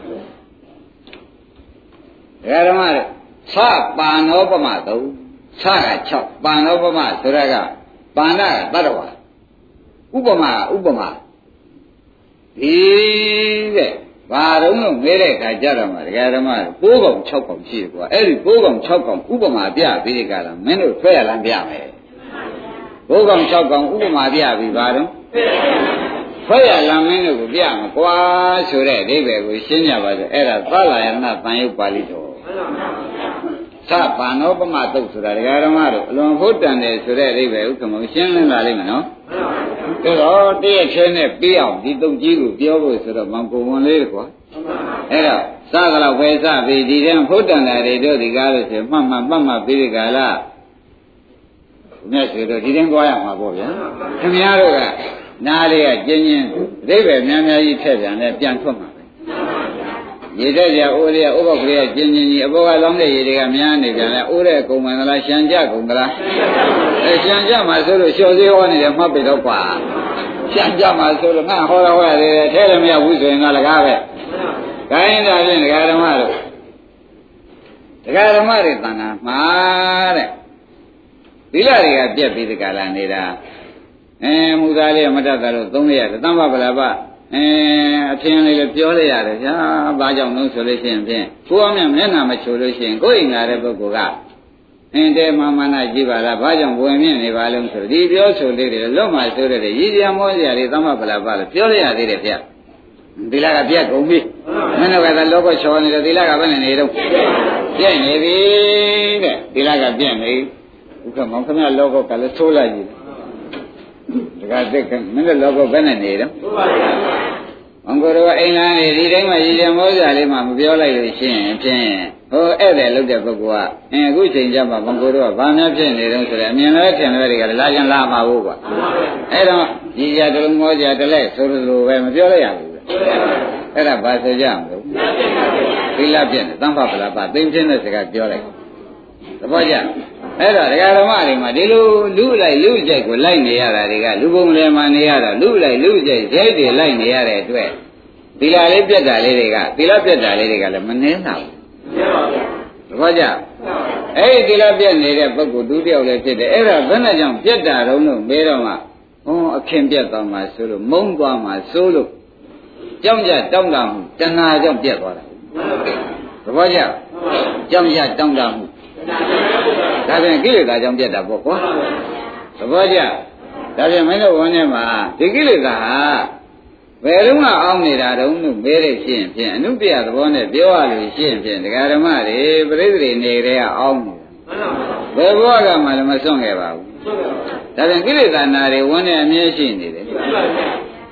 ဓမ္မတွေသပါဏောပမသုံးသက၆ပါဏောပမဆိုတာကပါဏကတတ္တဝါဥပမာဥပမာဒီတဲ့ဘာတော့လို့မဲတဲ့ခါကြတော့မှဒကာဓမ္မကိုးကောင်၆ကောင်ရှိတယ်ကွာအဲ့ဒီကိုးကောင်၆ကောင်ဥပမာပြပြီးဒီကလာမင်းတို့ထွက်ရလမ်းပြမယ်ကိုးကောင်၆ကောင်ဥပမာပြပြီးဘာတော့ထွက်ရလမ်းမင်းတို့ကိုပြမှာကွာဆိုတဲ့အဓိပ္ပာယ်ကိုရှင်းကြပါစို့အဲ့ဒါသလာယနာတန်ရုပ်ပါဠိတော်သပါဏောပမတုတ်ဆိုတာဒကာဓမ္မတို့အလွန်ဖို့တန်တယ်ဆိုတဲ့အဓိပ္ပာယ်ဥက္ကမောရှင်းလင်းလာလိမ့်မယ်နော်ဒါတော့တည့်ရချင်းနဲ့ပြီးအောင်ဒီတုတ်ကြီးကိုပြောဖို့ဆိုတော့မောင်ကိုဝန်လေးကွာအဲ့တော့စကလောက်ပဲစပြီးဒီတဲ့ဖို့တန်တာတွေတို့ဒီကားလို့ဆိုမှတ်မှတ်မှတ်မှတ်ပြီးဒီကာလမြတ်ဆွေတို့ဒီတဲ့သွားရမှာပေါ့ဗျာခင်ဗျားတို့ကနားလေးကကျင်းချင်းအဓိပ္ပာယ်များများကြီးထည့်ပြန်လဲပြန်ထွက်မှာပဲရေတဲ့ကြအိုးတွေကဥပ္ပကလေးကကျင်းချင်းကြီးအဘောကလောင်းတဲ့ရေတွေကများနေပြန်လဲအိုးတဲ့ကုံမှန်သလားရှံကြကုံသလားအဲရှံကြမှာဆိုလို့လျှော်သေးဟောနေတယ်မှတ်ပြီတော့ကွာရှံကြမှာဆိုလို့ငါဟောတော့ဟောရတယ်ထဲလည်းမရဘူးဆိုရင်ငါလကားပဲခိုင်းတာဖြင့်ဒကာဓမ္မတို့ဒကာဓမ္မတွေတဏ္ဍာမှာတဲ့သီလတွေကပြက်ပြီးဒီကလာနေတာအဲမူသားလေးမတတ်တာလို့သုံးလိုက်ရတယ်တမ္ပပလာပအဲအထင်လေးလည်းပြောလိုက်ရတယ်ဗျာဘာကြောင့်လို့ဆိုလို့ရှိရင်ဖြင့်ကိုယ်အမြမျက်နှာမချိုလို့ရှိရင်ကိုယ်အိမ်လာတဲ့ပုဂ္ဂိုလ်ကအင်းတဲမာမနာကြည့်ပါလားဘာကြောင့်ဝင်မြင့်နေပါလို့ဆိုဒီပြောဆိုလေးတွေလွတ်မှဆိုတဲ့ရည်ရမောစရာတွေတမ္ပပလာပလို့ပြောလိုက်ရသေးတယ်ဗျာသီလကပြတ်ကုန်ပြီမင်းတို့ကလောကချောနေတယ်သီလကဘယ်နဲ့နေတော့ပြည့်နေပြီတဲ့သီလကပြည့်နေဥက္ကမောင်ခင်ဗျလောကကလည်းသိုးလိုက်ကြည့်တခါတက်ကမင်းတို့လောကဘယ်နဲ့နေတော့မင်္ဂရောအိမ်လာနေဒီတိုင်းမှာရည်ရမောစရာလေးမှမပြောလိုက်လို့ရှိရင်ဖြင့်ဟိုဧည့်သည်လုပ်တဲ့ပုဂ္ဂိုလ်ကအင်းအခုချိန်ကျမှမင်္ဂရောကဘာများဖြစ်နေတော့ဆိုတော့အမြင်လဲထင်လဲတွေကလာကြလာမှာဟုတ်ကွာအဲ့တော့ရည်ရတလုံးမောစရာတလဲဆိုလိုပဲမပြောလိုက်ရဘူးအဲ့ဒါဘာဆိုကြမလို့သီလပြည့်တယ်သံဃာပလာပသိမ့်ချင်းတဲ့စကားပြောလိုက်သဘောကျအဲ့တော့ဒကာဓမ္မတွေမှာဒီလိုလူလိုက်လူကြိုက်ကိုလိုက်နေရတာတွေကလူပုံလည်းမှနေရတော့လူလိုက်လူကြိုက်ကြိုက်တွေလိုက်နေရတဲ့အတွက်သီလလေးပြတ်တာလေးတွေကသီလပြတ်တာလေးတွေကလည်းမနှင်းတာဘူးသဘောကျအဲ့ဒီသီလပြတ်နေတဲ့ပုဂ္ဂိုလ်ဒုတိယလည်းဖြစ်တယ်အဲ့ဒါဘယ်နဲ့ကြောင့်ပြတ်တာတုံးလို့မေးတော့မှဟောအခင်ပြတ်သွားမှဆိုလို့မုန်းသွားမှဆိုလို့ကြောင့်ကြတောင်းတမှုတဏှာကြောင့်ပြတ်သွားတာသဘောကျကြောင့်ကြတောင်းတမှုဒါပြန်ကိလေသာကြောင့်ပြတ်တာပေါ့ကွာသဘောကျဒါပြန်မင်းတို့ဝန်ထဲမှာဒီကိလေသာဟာဘယ်တော့မှအောင်းနေတာတုံးလို့မဲတဲ့ဖြစ်ရင်ဖြင့်အနုတ္တရသဘောနဲ့ပြောရလို့ရှိရင်ဖြင့်ဒကာဓမ္မတွေပရိသေတွေနေတဲ့အောင်းနေတာဘယ်ဘဝကမှလည်းမစွန့်ခဲ့ပါဘူးဒါပြန်ကိလေသာနာတွေဝန်နဲ့အမြဲရှိနေတယ်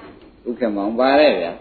ဥက္ကမောင်ပါရဲ့ဗျာ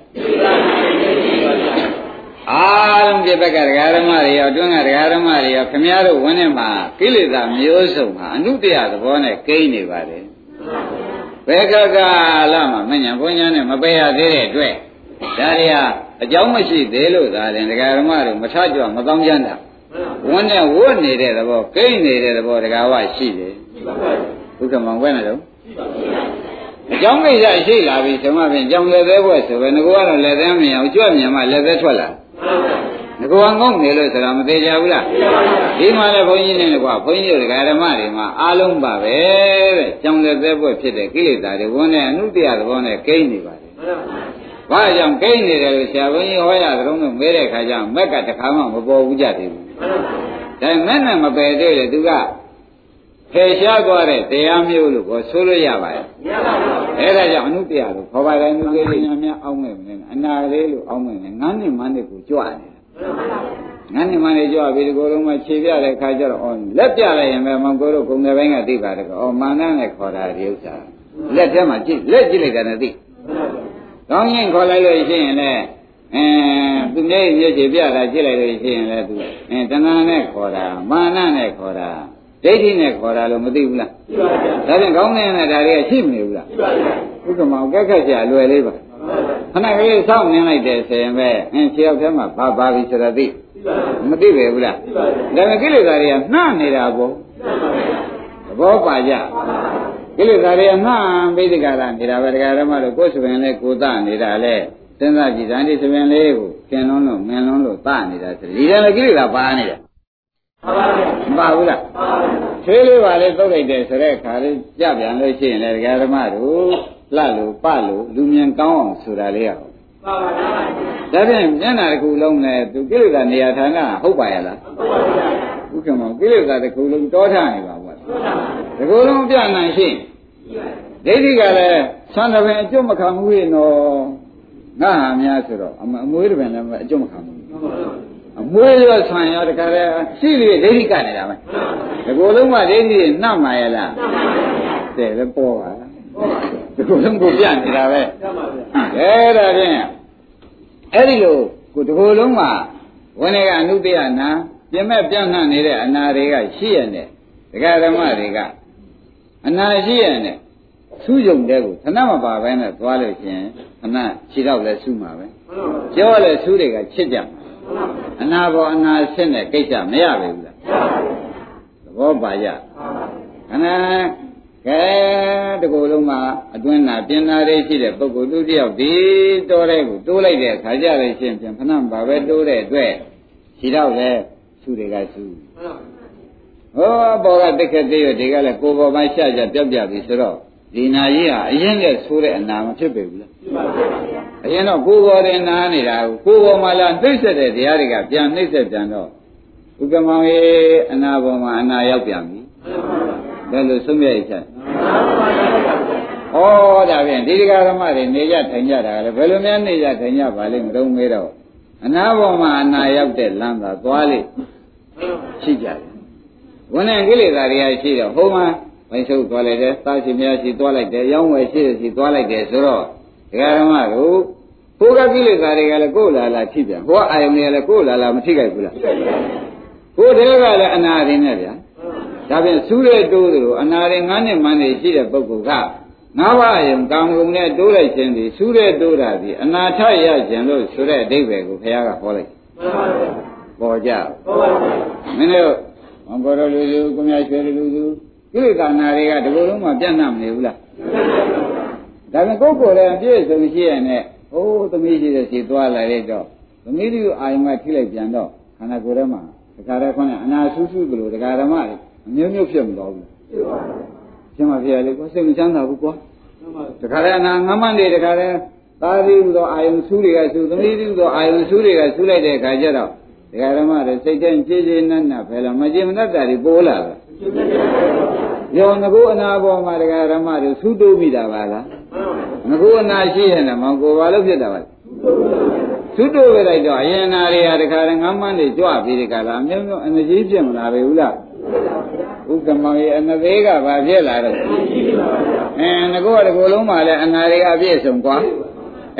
အားလုံးပြဘက်ကဒကာဓမ္မတွေရောတွန်းကဒကာဓမ္မတွေရောခမည်းတော်ဝန်းထဲမှာကိလေသာမျိုးစုံဟာအနုတ္တရသဘောနဲ့ကိန်းနေပါတယ်ဘယ်ကကလာမှမညာဘုံညာနဲ့မပယ်ရသေးတဲ့အတွက်ဒါတွေဟာအကြောင်းမရှိသေးလို့သာတယ်ဒကာဓမ္မတို့မထကြွမကောင်းကြတာဝန်းနဲ့ဝတ်နေတဲ့သဘောကိန်းနေတဲ့သဘောဒကာဝရှိတယ်ဥက္ကမောင်ဝဲနေတော့အကြောင်းကိစ္စရှိလာပြီဆိုမှဖြင့်ကြောင်လက်သေးဘွဲ့ဆိုပဲငါကတော့လက်သေးမရအောင်ကြွမြင်မှလက်သေးထွက်လာငါကငုံနေလို့ဆိုတာမသေးကြဘူးလားဒီမှာလည်းဘုန်းကြီးနေကွာဘုန်းကြီးတို့ဓမ္မတွေမှာအားလုံးပါပဲတဲ့ကြောင်လက်သေးဘွဲ့ဖြစ်တဲ့ကိလေသာတွေဝန်းနဲ့အနုတ္တရသဘောနဲ့ကိန်းနေပါတယ်ဘာကြောင့်ကိန်းနေတယ်လို့ဆရာဘုန်းကြီးဟောရတဲ့တုန်းကမေးတဲ့ခါကျမက်ကတခါမှမပေါ်ဘူးကြသေးဘူးဒါမဲ့နဲ့မပယ်သေးလေသူကဖယ်ရှားသွားတဲ့တရားမျိုးလို့ကိုဆိုလို့ရပါရဲ့မရပါဘူးအဲ့ဒါကြောင့်အနုတ္တရလို့ခေါ်ပါတယ်လူလေးညာများအောင်းမဲ့မင်းအနာလေးလို့အောင်းမဲ့နဲ့ငန်းနေမှန်းနဲ့ကိုကြွတယ်ငန်းနေမှန်းနဲ့ကြွပြီးဒီကိုယ်လုံးမှာခြေပြတဲ့ခါကျတော့အော်လက်ပြလိုက်ရင်ပဲမောင်ကိုတို့ဂုံတဲ့ဘိုင်းကသိပါတယ်ကောအော်မာနနဲ့ခေါ်တာဒီဥစ္စာလက်ထဲမှာကြည့်လက်ကြည့်လိုက်တာနဲ့သိကောင်းရင်ခေါ်လိုက်လို့ရှိရင်လည်းအဲသူမျက်ရည်ခြေပြတာကြည့်လိုက်လို့ရှိရင်လည်းသူအဲတဏှာနဲ့ခေါ်တာမာနနဲ့ခေါ်တာဒိဋ္ဌိနဲ့ခေါ်တာလို့မသိဘူးလားသိပါဘူးဒါဖြင့်ကောင်းနေတဲ့ဒါတွေကရှိမနေဘူးလားသိပါဘူးဥက္ကမောင်ကက်ခက်ကြလွယ်လေးပါခဏကလေးစောင့်နေလိုက်တယ်ဆိုရင်ပဲအင်းခြေရောက်ထဲမှာဘာပါပြီဆိုတာသိမသိပဲဘူးလားဒါပေမဲ့ကိလေသာတွေကနှံ့နေတာပေါ့သဘောပါကြကိလေသာတွေကနှံ့ပိဋကရာနေတာပဲတရားဓမ္မတို့ကိုယ်ဆိုရင်လေကိုသနေတာလေစဉ်းစားကြည့်ဓာတ်ဒီဆိုရင်လေးကိုခင်လုံးလို့မင်းလုံးလို့သနေတာဆိုဒီတည်းကိလေသာပါနေတယ်မပါဘူးလားသေးလေးပါလေသုတ်လိုက်တယ်ဆိုတဲ့အခါလေးကြပြန်လို့ရှိရင်လေဒကာဓမ္မတို့လှလို့ပလို့လူမြင်ကောင်းအောင်ဆိုတာလေးရအောင်ပါပါဒါဖြင့်မျက်နှာတစ်ခုလုံးနဲ့သူကိလေသာနေရာဌာနဟုတ်ပါရဲ့လားဟုတ်ပါဘူးဥက္ကမောကိလေသာတစ်ခုလုံးတောထနေပါဘူးတစ်ခုလုံးပြနိုင်ရှိဒိဋ္ဌိကလည်းသံတပင်အကျွတ်မခံဘူးရေနော်ငါဟာများဆိုတော့အမွေးတပင်လည်းအကျွတ်မခံဘူးအမွေးရောဆံရောတခါလဲရှိလေဒိဋ္ဌိကနေတာပဲဒီကိုယ်လုံးကဒိဋ္ဌိနှံ့มาရဲ့လားတဲ့လည်းပေါ်ပါဒီကိုယ်လုံးကိုပြနေတာပဲအဲဒါဖြင့်အဲ့ဒီလိုကိုဒီကိုယ်လုံးမှာဝင်နေကအနုတ္တယနာပြင်မဲ့ပြန့်နှံ့နေတဲ့အနာတွေကရှိရတဲ့ဒကာဓမ္မတွေကအနာရှိရတဲ့ဆူးယုံတဲ့ကိုခဏမပါပဲနဲ့သွားလို့ရှင်ခဏခြေတော့လဲဆူးမှာပဲကြောလဲဆူးတွေကချစ်ကြမှာအနာဘောအနာဆင်းတဲ့ကိစ္စမရပါဘူးလားသဘောပါကြခဏကဲတကူလုံးမှာအတွင်းနာပြင်းနာလေးရှိတဲ့ပုဂ္ဂိုလ်သူတယောက်ဒီတိုးတဲ့ကိုတိုးလိုက်တဲ့ခါကြလို့ရှိရင်ပြန်ခဏပါပဲတိုးတဲ့အတွက်ခြေတော့လဲဆူတွေကဆူဟောဘောကတက်ခက်သေးရဒီကလည်းကိုယ်ပေါ်မှာရှာကြပြောက်ပြပြီဆိုတော့ဒီနာကြီးဟာအရင်ကဆိုးတဲ့အနာမဖြစ်ပေဘူးလားဖြစ်ပါဘူးအရင်တော့ကိုယ်ပေါ်တင်နာနေတာကိုကိုယ်ပေါ်မှာလာနှိမ့်ဆက်တဲ့တရားတွေကပြန်နှိမ့်ဆက်ပြန်တော့ဥက္ကမောင်ရေအနာပေါ်မှာအနာရောက်ပြန်ပြီဘယ်လိုဆုံးဖြတ်ရချက်ဩဒါဖြင့်ဒီတရားဓမ္မတွေနေကြထိုင်ကြတာလည်းဘယ်လိုများနေကြထိုင်ကြပါလိမ့်မတော့မေးတော့အနာပေါ်မှာအနာရောက်တဲ့လမ်းသာသွားလိမ့်ရှိကြတယ်ဝိနည်းကိလေသာတွေကရှိတော့ဟိုမှာဘိုင်းဆုပ်သွားလိုက်တယ်သားရှိများရှိသွားလိုက်တယ်ရောင်းဝယ်ရှိရှိသွားလိုက်တယ်ဆိုတော့ဒကာဓမ္မတို့ဟိုကကိလေသာတွေကလည်းကိုယ်လာလာထိပြန်ဟိုကအာယုန်တွေကလည်းကိုယ်လာလာမထိကြဘူးလားကိုယ်တည်းကလည်းအနာရင်းနဲ့ဗျာဒါဖြင့်ဆူးတဲ့တိုးတို့အနာရင်းငါးနှစ်မှန်းနေရှိတဲ့ပုဂ္ဂိုလ်ကငါးပါးအယုံကံကုန်နဲ့တိုးလိုက်ခြင်းဒီဆူးတဲ့တိုးတာဒီအနာထရခြင်းလို့ဆိုတဲ့အဓိပ္ပာယ်ကိုဘုရားကဟောလိုက်ပေါ်ကြမင်းတို့မောင်ကိုယ်တော်လူလူကိုမြတ်ရွှေလူလူကိလေသာနာတွေကဒီလိုလုံးမှပြန့်နှံ့မနေဘူးလားဒါပေမဲ့ကိုယ်ကိုယ်လည်းပြည့်စုံရှိရနဲ့ဟိုးသမီးရှိတဲ့စီသွားလာလိုက်တော့သမီးတို့အာယုံကထိလိုက်ပြန်တော့ခန္ဓာကိုယ်ထဲမှာဒကာရခွန်းကအနာဆူးဆူးကလေးဒကာဓမ္မတွေအမျိုးမျိုးဖြစ်မတော်ဘူးဖြစ်ပါဘူးဖြစ်မှာဖြစ်ရလေကိုယ်စိတ်မချမ်းသာဘူးကွာဒကာရအနာငမန်းတွေဒကာရသာသီဟူသောအာယုံဆူးတွေကဆူသမီးတို့သောအာယုံဆူးတွေကဆူးလိုက်တဲ့အခါကျတော့ဒကာဓမ္မတွေစိတ်ထဲကြည်ကြည်နက်နက်ပဲလားမကြည်မနက်တာတွေပိုးလာတယ်ယောငကိုအနာပေါ်မှာတရားဓမ္မတွေဆူတိုးမိတာပါလားငကိုအနာရှိရင်လည်းမောင်ကိုဘာလို့ဖြစ်တာပါလဲဆူတိုးပြလိုက်တော့အရင်နာတွေကတခါတည်းငမ်းမန်းတွေကြွပြီးဒီကလာအမျိုးမျိုးအနကြီးပြင့်မလာပဲဘူးလားဥက္ကမောင်ရဲ့အနသေးကဘာဖြစ်လာတော့အဲငကိုကတကူလုံးမှာလည်းအနာတွေအပြည့်စုံကွာ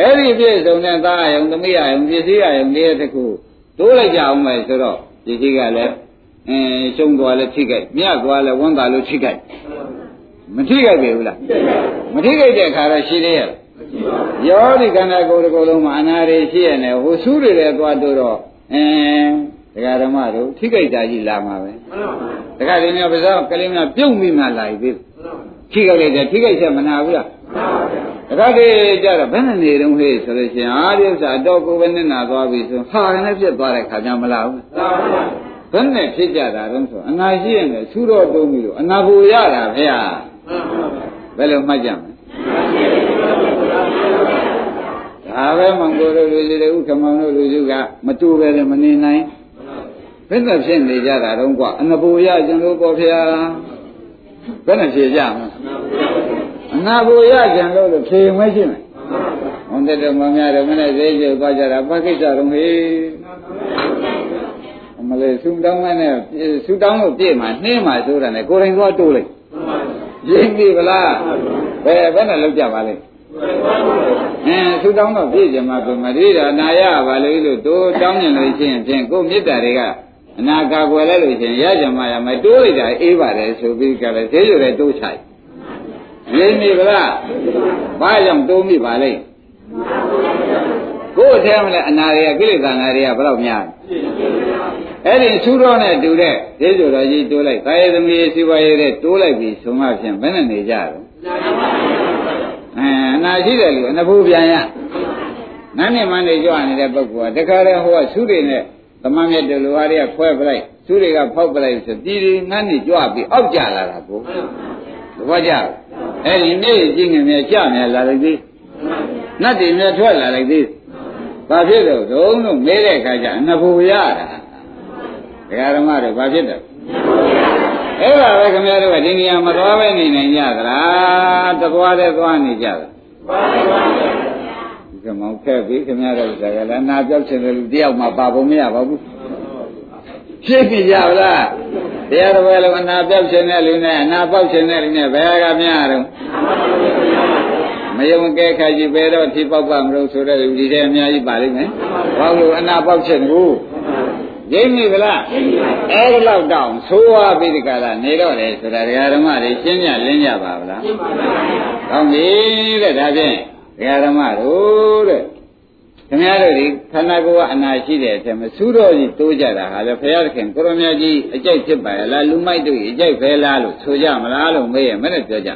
အဲ့ဒီပြည့်စုံတဲ့သားယုံသမီးယုံပစ္စည်းယုံလေးတစ်ခုတိုးလိုက်ကြအောင်မယ်ဆိုတော့ပစ္စည်းကလည်းအင်းရှုံးသွားလဲထိခိုက်မြတ်သွားလဲဝမ်းသာလို့ထိခိုက်မထိခိုက်ပြီဘူးလားမထိခိုက်တဲ့အခါတော့ရှိသေးရဲ့ရောဒီခန္ဓာကိုယ်တစ်ခုလုံးမှာအနာတွေရှိရနေဟိုဆူးတွေလည်းသွားတို့တော့အင်းတရားဓမ္မတို့ထိခိုက်တာကြီးလာမှာပဲတရားဒီမျိုးပါးစပ်ကလေးများပြုတ်မိမှလာပြီထိခိုက်လိုက်တယ်ထိခိုက်ချက်မနာဘူးလားတရားဒီကြတော့ဘယ်နဲ့နေတုံးဟေးဆိုလို့ရှိရင်အားဒီဥစ္စာအတော်ကိုပဲနဲ့နာသွားပြီဆိုဟာလည်းပြတ်သွားတဲ့ခါကျမလားဘူးဘယ်နဲ့ဖြစ်ကြတာတုံးဆိုအနာရှိရင်လည်းဆူးတော့တုံးပြီလို့အနာဘူရတာဖေဟာဘယ်လိုမှတ်ကြမလဲဒါပဲမောင်ကိုတို့လူကြီးတွေဥက္ကမောင်တို့လူကြီးကမတူပဲလည်းမနေနိုင်ဘယ်နဲ့ဖြစ်နေကြတာတုံးကွာအနာဘူရကျွန်တော်ပေါ်ဖေဟာဘယ်နဲ့ဖြေကြမလဲအနာဘူရကျွန်တော်လို့ဖြေမရှိမယ်ဟောတဲ့တော်မများတော့မနဲ့သေးသေးသွားကြတာဘာကိစ္စတုံးဟေးမလေးဆူတောင်းနဲ့ဆူတောင်းလို့ပြည့်မှာနှင်းမှာဆိုတာနဲ့ကိုယ်တိုင်သွားတိုးလိုက်ရင်းပြီဗလားဘယ်ဘယ်နဲ့လောက်ကြပါလဲအင်းဆူတောင်းတော့ပြည့်ကြမှာပြမရိဒါနာရပါလေလို့တိုးတောင်းနေလို့ရှိရင်ဖြင့်ကိုယ်မေတ္တာတွေကအနာကာကွယ်လိုက်လို့ရှိရင်ရကြမှာရမယ်တိုးလိုက်တာအေးပါတယ်ဆိုပြီးကြတယ်သေးရတဲ့တိုးချိုက်ရင်းပြီဗလားဘာကြောင့်တိုးမိပါလဲကိုယ်အထဲမှာလည်းအနာတွေကကိလေသာနာတွေကဘယ်တော့များအဲ့ဒီဆူတော်နဲ့တူတဲ့ဒေဇုတော်ကြီးတိုးလိုက်သာယသမီးစီပွားရေးတဲ့တိုးလိုက်ပြီးဆိုမှဖြင့်ဘယ်နဲ့နေကြတော့အဲအနာရှိတယ်လို့အနဘူးပြန်ရနန်းနေမှန်းနေကြွနေတဲ့ပုဂ္ဂိုလ်ကတခါလေဟိုကဆူတွေနဲ့သမမြတ်တို့လူဟာတွေကခွဲပလိုက်ဆူတွေကဖောက်ပလိုက်ဆိုတီတီနန်းနေကြွပြီးအောက်ကျလာတာကိုသဘောကျအဲ့ဒီမျက်ရည်ကြီးငယ်မြဲကြမြဲလာလိုက်သေးနတ်တွေမြဲထွက်လာလိုက်သေးဘာဖြစ်လို့ဒုံလို့မေးတဲ့အခါကျအနဘူးရတာဒကာဓမ္မတို့ဘာဖြစ်တယ်အဲ့ဒါပဲခင်ဗျားတို့ကဒီနေရာမသွားပဲနေနိုင်ကြသလားတသွားတဲ့သွားနေကြသလားဒီကမောင်ခဲ့ပြီခင်ဗျားတို့ကလည်းနာပြောက်ချင်တယ်လူတယောက်မှပါဖို့မရပါဘူးဖြစ်ပြီကြလားတရားတော်ပဲလို့အနာပြောက်ချင်တဲ့လူနဲ့အနာပေါက်ချင်တဲ့လူနဲ့ဘယ်ကများတော့မယုံကဲခါကြီးပဲတော့ထိပေါက်ပါမလို့ဆိုတဲ့လူဒီတဲ့အများကြီးပါလိမ့်မယ်ဘာလို့အနာပေါက်ချင်ဘူးရင်းမိဗလားအဲ့ဒီလောက်တောင်သိုးဝါးပြီးဒီကလာနေတော့တယ်ဆိုတာဒကာဓမ္မတွေရှင်းပြလင်းကြပါဗလားရှင်းပါပါကောင်းပြီတဲ့ဒါဖြင့်ဒကာဓမ္မတို့တဲ့ခင်ဗျားတို့ဒီခန္ဓာကိုယ်ကအနာရှိတဲ့အထက်မှာသုတော်ကြီးတိုးကြတာဟာလေဘုရားသခင်ကိုရမကြီးအကြိုက်ဖြစ်ပါရဲ့လားလူမိုက်တို့အကြိုက်ပဲလားလို့ဆိုကြမလားလို့မေးရမနဲ့ပြောကြ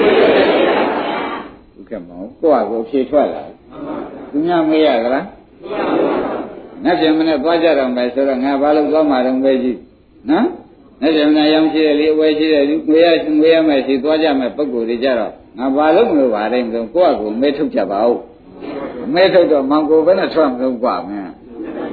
ဟုတ်ကဲ့မောကိုယ့်အကိုဖြေထွက်လာသူများမေးရကြလားနတ်ပြန်မနဲ့သွားကြတော့မယ်ဆိုတော့ငါဘာလို့သွားမှာတော့ပဲကြီးနော်နတ်ပြန်မနဲ့ရောင်းရှိတယ်လေအဝယ်ရှိတယ်လူငွေရငွေရမယ်ရှိသွားကြမယ်ပုံကိုယ်တွေကြတော့ငါဘာလို့မလို့ပါလဲမလို့ကိုယ့်အကိုမဲထုတ်ကြပါဦးမဲထုတ်တော့မောင်ကိုပဲနဲ့ထွက်မလို့กว่าမင်း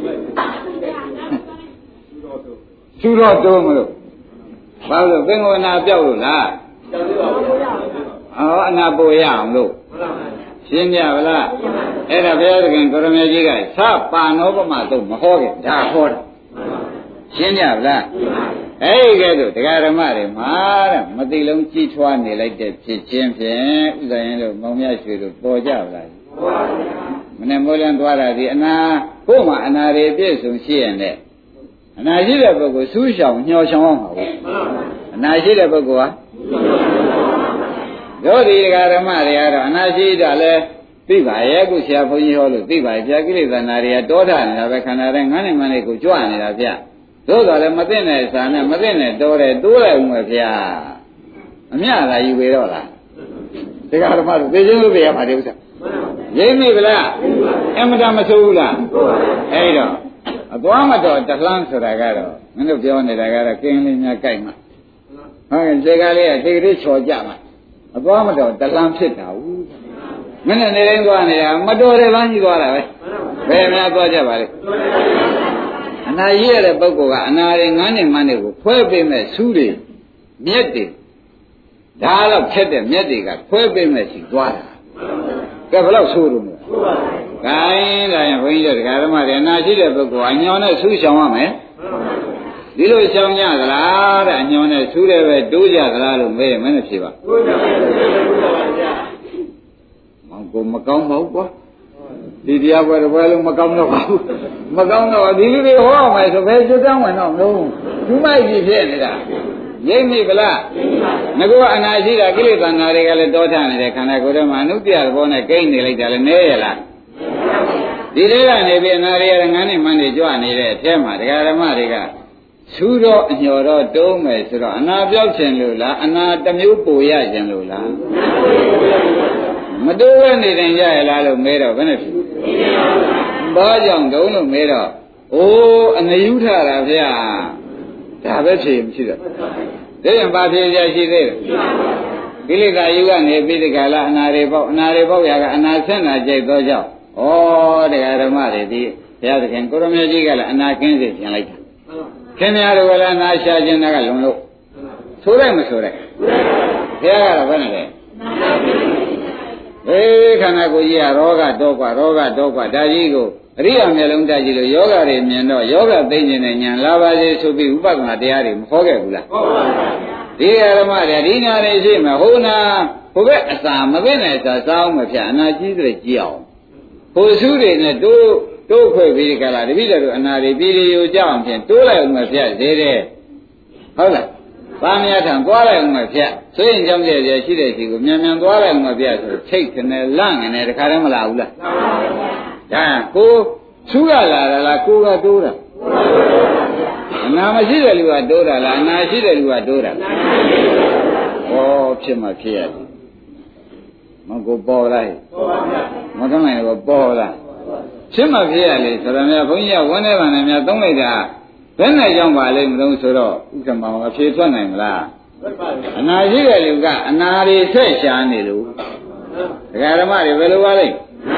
သူတော့တိုးမလို့ဘာလို့ပင်ကိုနာပြောက်လို့လားပြောက်ပါဘူးအော်အနာပိုရအောင်လို့ရှင်းပြဗလားအဲ့ဒါဘုရားသခင်ကိုရမေကြီးကသပါဏောပမတော့မဟောခင်ဒါဟောတာရှင်းပြဗလားအဲ့ဒီကဲတော့တရားဓမ္မတွေမှာတဲ့မသိလုံးကြီးထွားနေလိုက်တဲ့ဖြစ်ချင်းဖြင့်ဥဒ္ဒယင်တို့မောင်မြတ်ရွှေတို့ပေါ်ကြဗလားမနဲ့မိုးလန်းသွားတာဒီအနာကို့မှာအနာတွေပြည့်စုံရှိရင်လည်းအနာရှိတဲ့ပုဂ္ဂိုလ်စူးရှောင်ညှော်ရှောင်အောင်ပါဘူးအနာရှိတဲ့ပုဂ္ဂိုလ်ဟာတို့ဒီဓမ္မတွေကတော့အနာရှိတာလဲသိပါရဲ့အခုဆရာဘုန်းကြီးဟောလို့သိပါရဲ့ဗျာကိလေသာနာတွေကတောထနေတာပဲခန္ဓာတိုင်းငန်းနေမှန်းလေးကိုကြွနေတာဗျာတို့တော့လည်းမသိတဲ့စာနဲ့မသိတဲ့တောတယ်တိုးလိုက်ဦးမယ်ဗျာအမြတ်လာယူပေတော့လားတရားဓမ္မတို့သိချင်းလို့ပြရမှာဒီဥစ္စာရိပ်မိဗလားအမတမဆိုးဘူးလားအဲ့တော့အသွားမတော်တလှမ်းဆိုတာကတော့မင်းတို့ပြောနေတာကတော့ကင်းလေးများကြိုက်မှာဟုတ်ကဲ့ခြေကားလေးကခြေကလေးချော်ကြမှာအသွားမတော်တလှမ်းဖြစ်တာဘူးမင်းနဲ့နေတိုင်းသွားနေတာမတော်တဲ့လမ်းကြီးသွားတာပဲဘယ်များသွားကြပါလဲအနာရည်တဲ့ပုဂ္ဂိုလ်ကအနာတွေငန်းနေမှန်းတွေကိုဖွဲပေးမဲ့ဆူးတွေမြက်တွေဒါတော့ဖြစ်တဲ့မြက်တွေကဖွဲပေးမဲ့စီသွားတာကဲဘယ်လောက်ဆိုးလို့မလဲ။ဂိုင်းလာရင်ဘုန်းကြီးတို့ဒကာဓမ္မတွေအနာရှိတဲ့ပုဂ္ဂိုလ်အညောင်းနဲ့ဆူးရှောင်ရမယ်။ဒီလိုရှောင်ကြသလားတဲ့အညောင်းနဲ့ဆူးတယ်ပဲတိုးကြသလားလို့မေးရင်မင်းဖြေပါ။တိုးကြပါဗျာ။မောင်ကိုမကောင်းပါဘူးကွာ။ဒီတရားပွဲတစ်ပွဲလုံးမကောင်းတော့ဘူးမကောင်းတော့ဒီလူတွေဟောမယ်ဆိုဘယ်ကျွတ်တောင်းဝင်တော့မလို့သူမိုက်ကြီးဖြစ်နေတာရိပ်မိဗလားငါကအနာရှိတာကိလေသာနာတွေကလည်းတောထနေတဲ့ခန္ဓာကိုယ်ထဲမှာအနုတ္တရဘောနဲ့ကိန်းနေလိုက်တာလည်းနည်းရလားဒီတွေကနေပြီးအနာတွေကငန်းနေမှန်းနေကြွနေတဲ့အထဲမှာဒကာဓမ္မတွေကသူတော့အညော်တော့တုံးမယ်ဆိုတော့အနာပြောက်ခြင်းလို့လားအနာတစ်မျိုးပူရခြင်းလို့လားမတိုးရနေတယ်ရရလားလို့မဲတော့ဘယ်နဲ့ဖြစ်ဘာကြောင့်တုံးလို့မဲတော့အိုးအနယူထတာဗျာဒါပဲဖြေမရှိတော့ဒါရင်ဘာဖြေရရှိသေးလဲကိလေသာယုကနေပြီးဒီကလာအနာတွေပေါက်အနာတွေပေါက်ရကအနာဆင်းတာကြိုက်သောကြောင့်ဩတရားဓမ္မတွေဒီဘုရားသခင်ကိုရမေကြီးကလည်းအနာကင်းစေပြန်လိုက်တာခင်ဗျားတို့ကလည်းအနာရှာခြင်းကလုံလို့ဆိုလိုက်မဆိုလိုက်ဘုရားကတော့ဘယ်နဲ့လဲအေးခန္ဓာကိုယ်ကြီးကရောဂတော့กว่าရောဂတော့กว่าဒါကြီးကိုအရိယာမျက်လုံးတက်ကြည့်လို့ယောဂတွေမြင်တော့ယောဂသိဉ္ဇဉ်နဲ့ညာလာပါစေဆိုပြီးဥပက္ခဏတရားတွေမဟောခဲ့ဘူးလားဟောပါဗျာဒီဓမ္မတွေဒီနာတွေရှိမှဟိုနာဟိုဘက်အစာမသိနဲ့အစာစားအောင်မဖြတ်အနာကြီးတွေကြည့်အောင်ဟိုစုတွေနဲ့တိုးတိုးခွေပြီးကြလားတပည့်တော်အနာတွေပြည်တွေယူကြအောင်ဖြင့်တိုးလိုက်အောင်မဖြတ်သေးတယ်ဟုတ်လားပါမရထံသွားလိုက်အောင်မဖြတ်ဆိုရင်ကြောင့်ကြရရှိတဲ့စီကိုမြန်မြန်သွားလိုက်အောင်မဖြတ်ဆိုထိတ်ကနေလန့်နေတခါတည်းမလာဘူးလားမှန်ပါဗျာဒါကိုသူကလာတာလားကိုကတိုးတာအနာမရှိတဲ့လူကတိုးတာလားအနာရှိတဲ့လူကတိုးတာဩဖြစ်မှဖြစ်ရတယ်မကိုပေါ်လိုက်ပေါ်ပါဗျာမကောင်းနိုင်တော့ပေါ်လာဖြစ်မှဖြစ်ရလေဆိုတော့များဘုန်းကြီးကဝန်းနေပါနဲ့များသုံးလိုက်တာဘယ်နဲ့ကြောင့်ပါလိမ့်မလို့ဆိုတော့ဥက္ကမောင်အဖြေထွက်နိုင်မလားအနာရှိတဲ့လူကအနာတွေဆက်ရှာနေလို့ဒကာဓမ္မတွေဘယ်လိုပါလိမ့်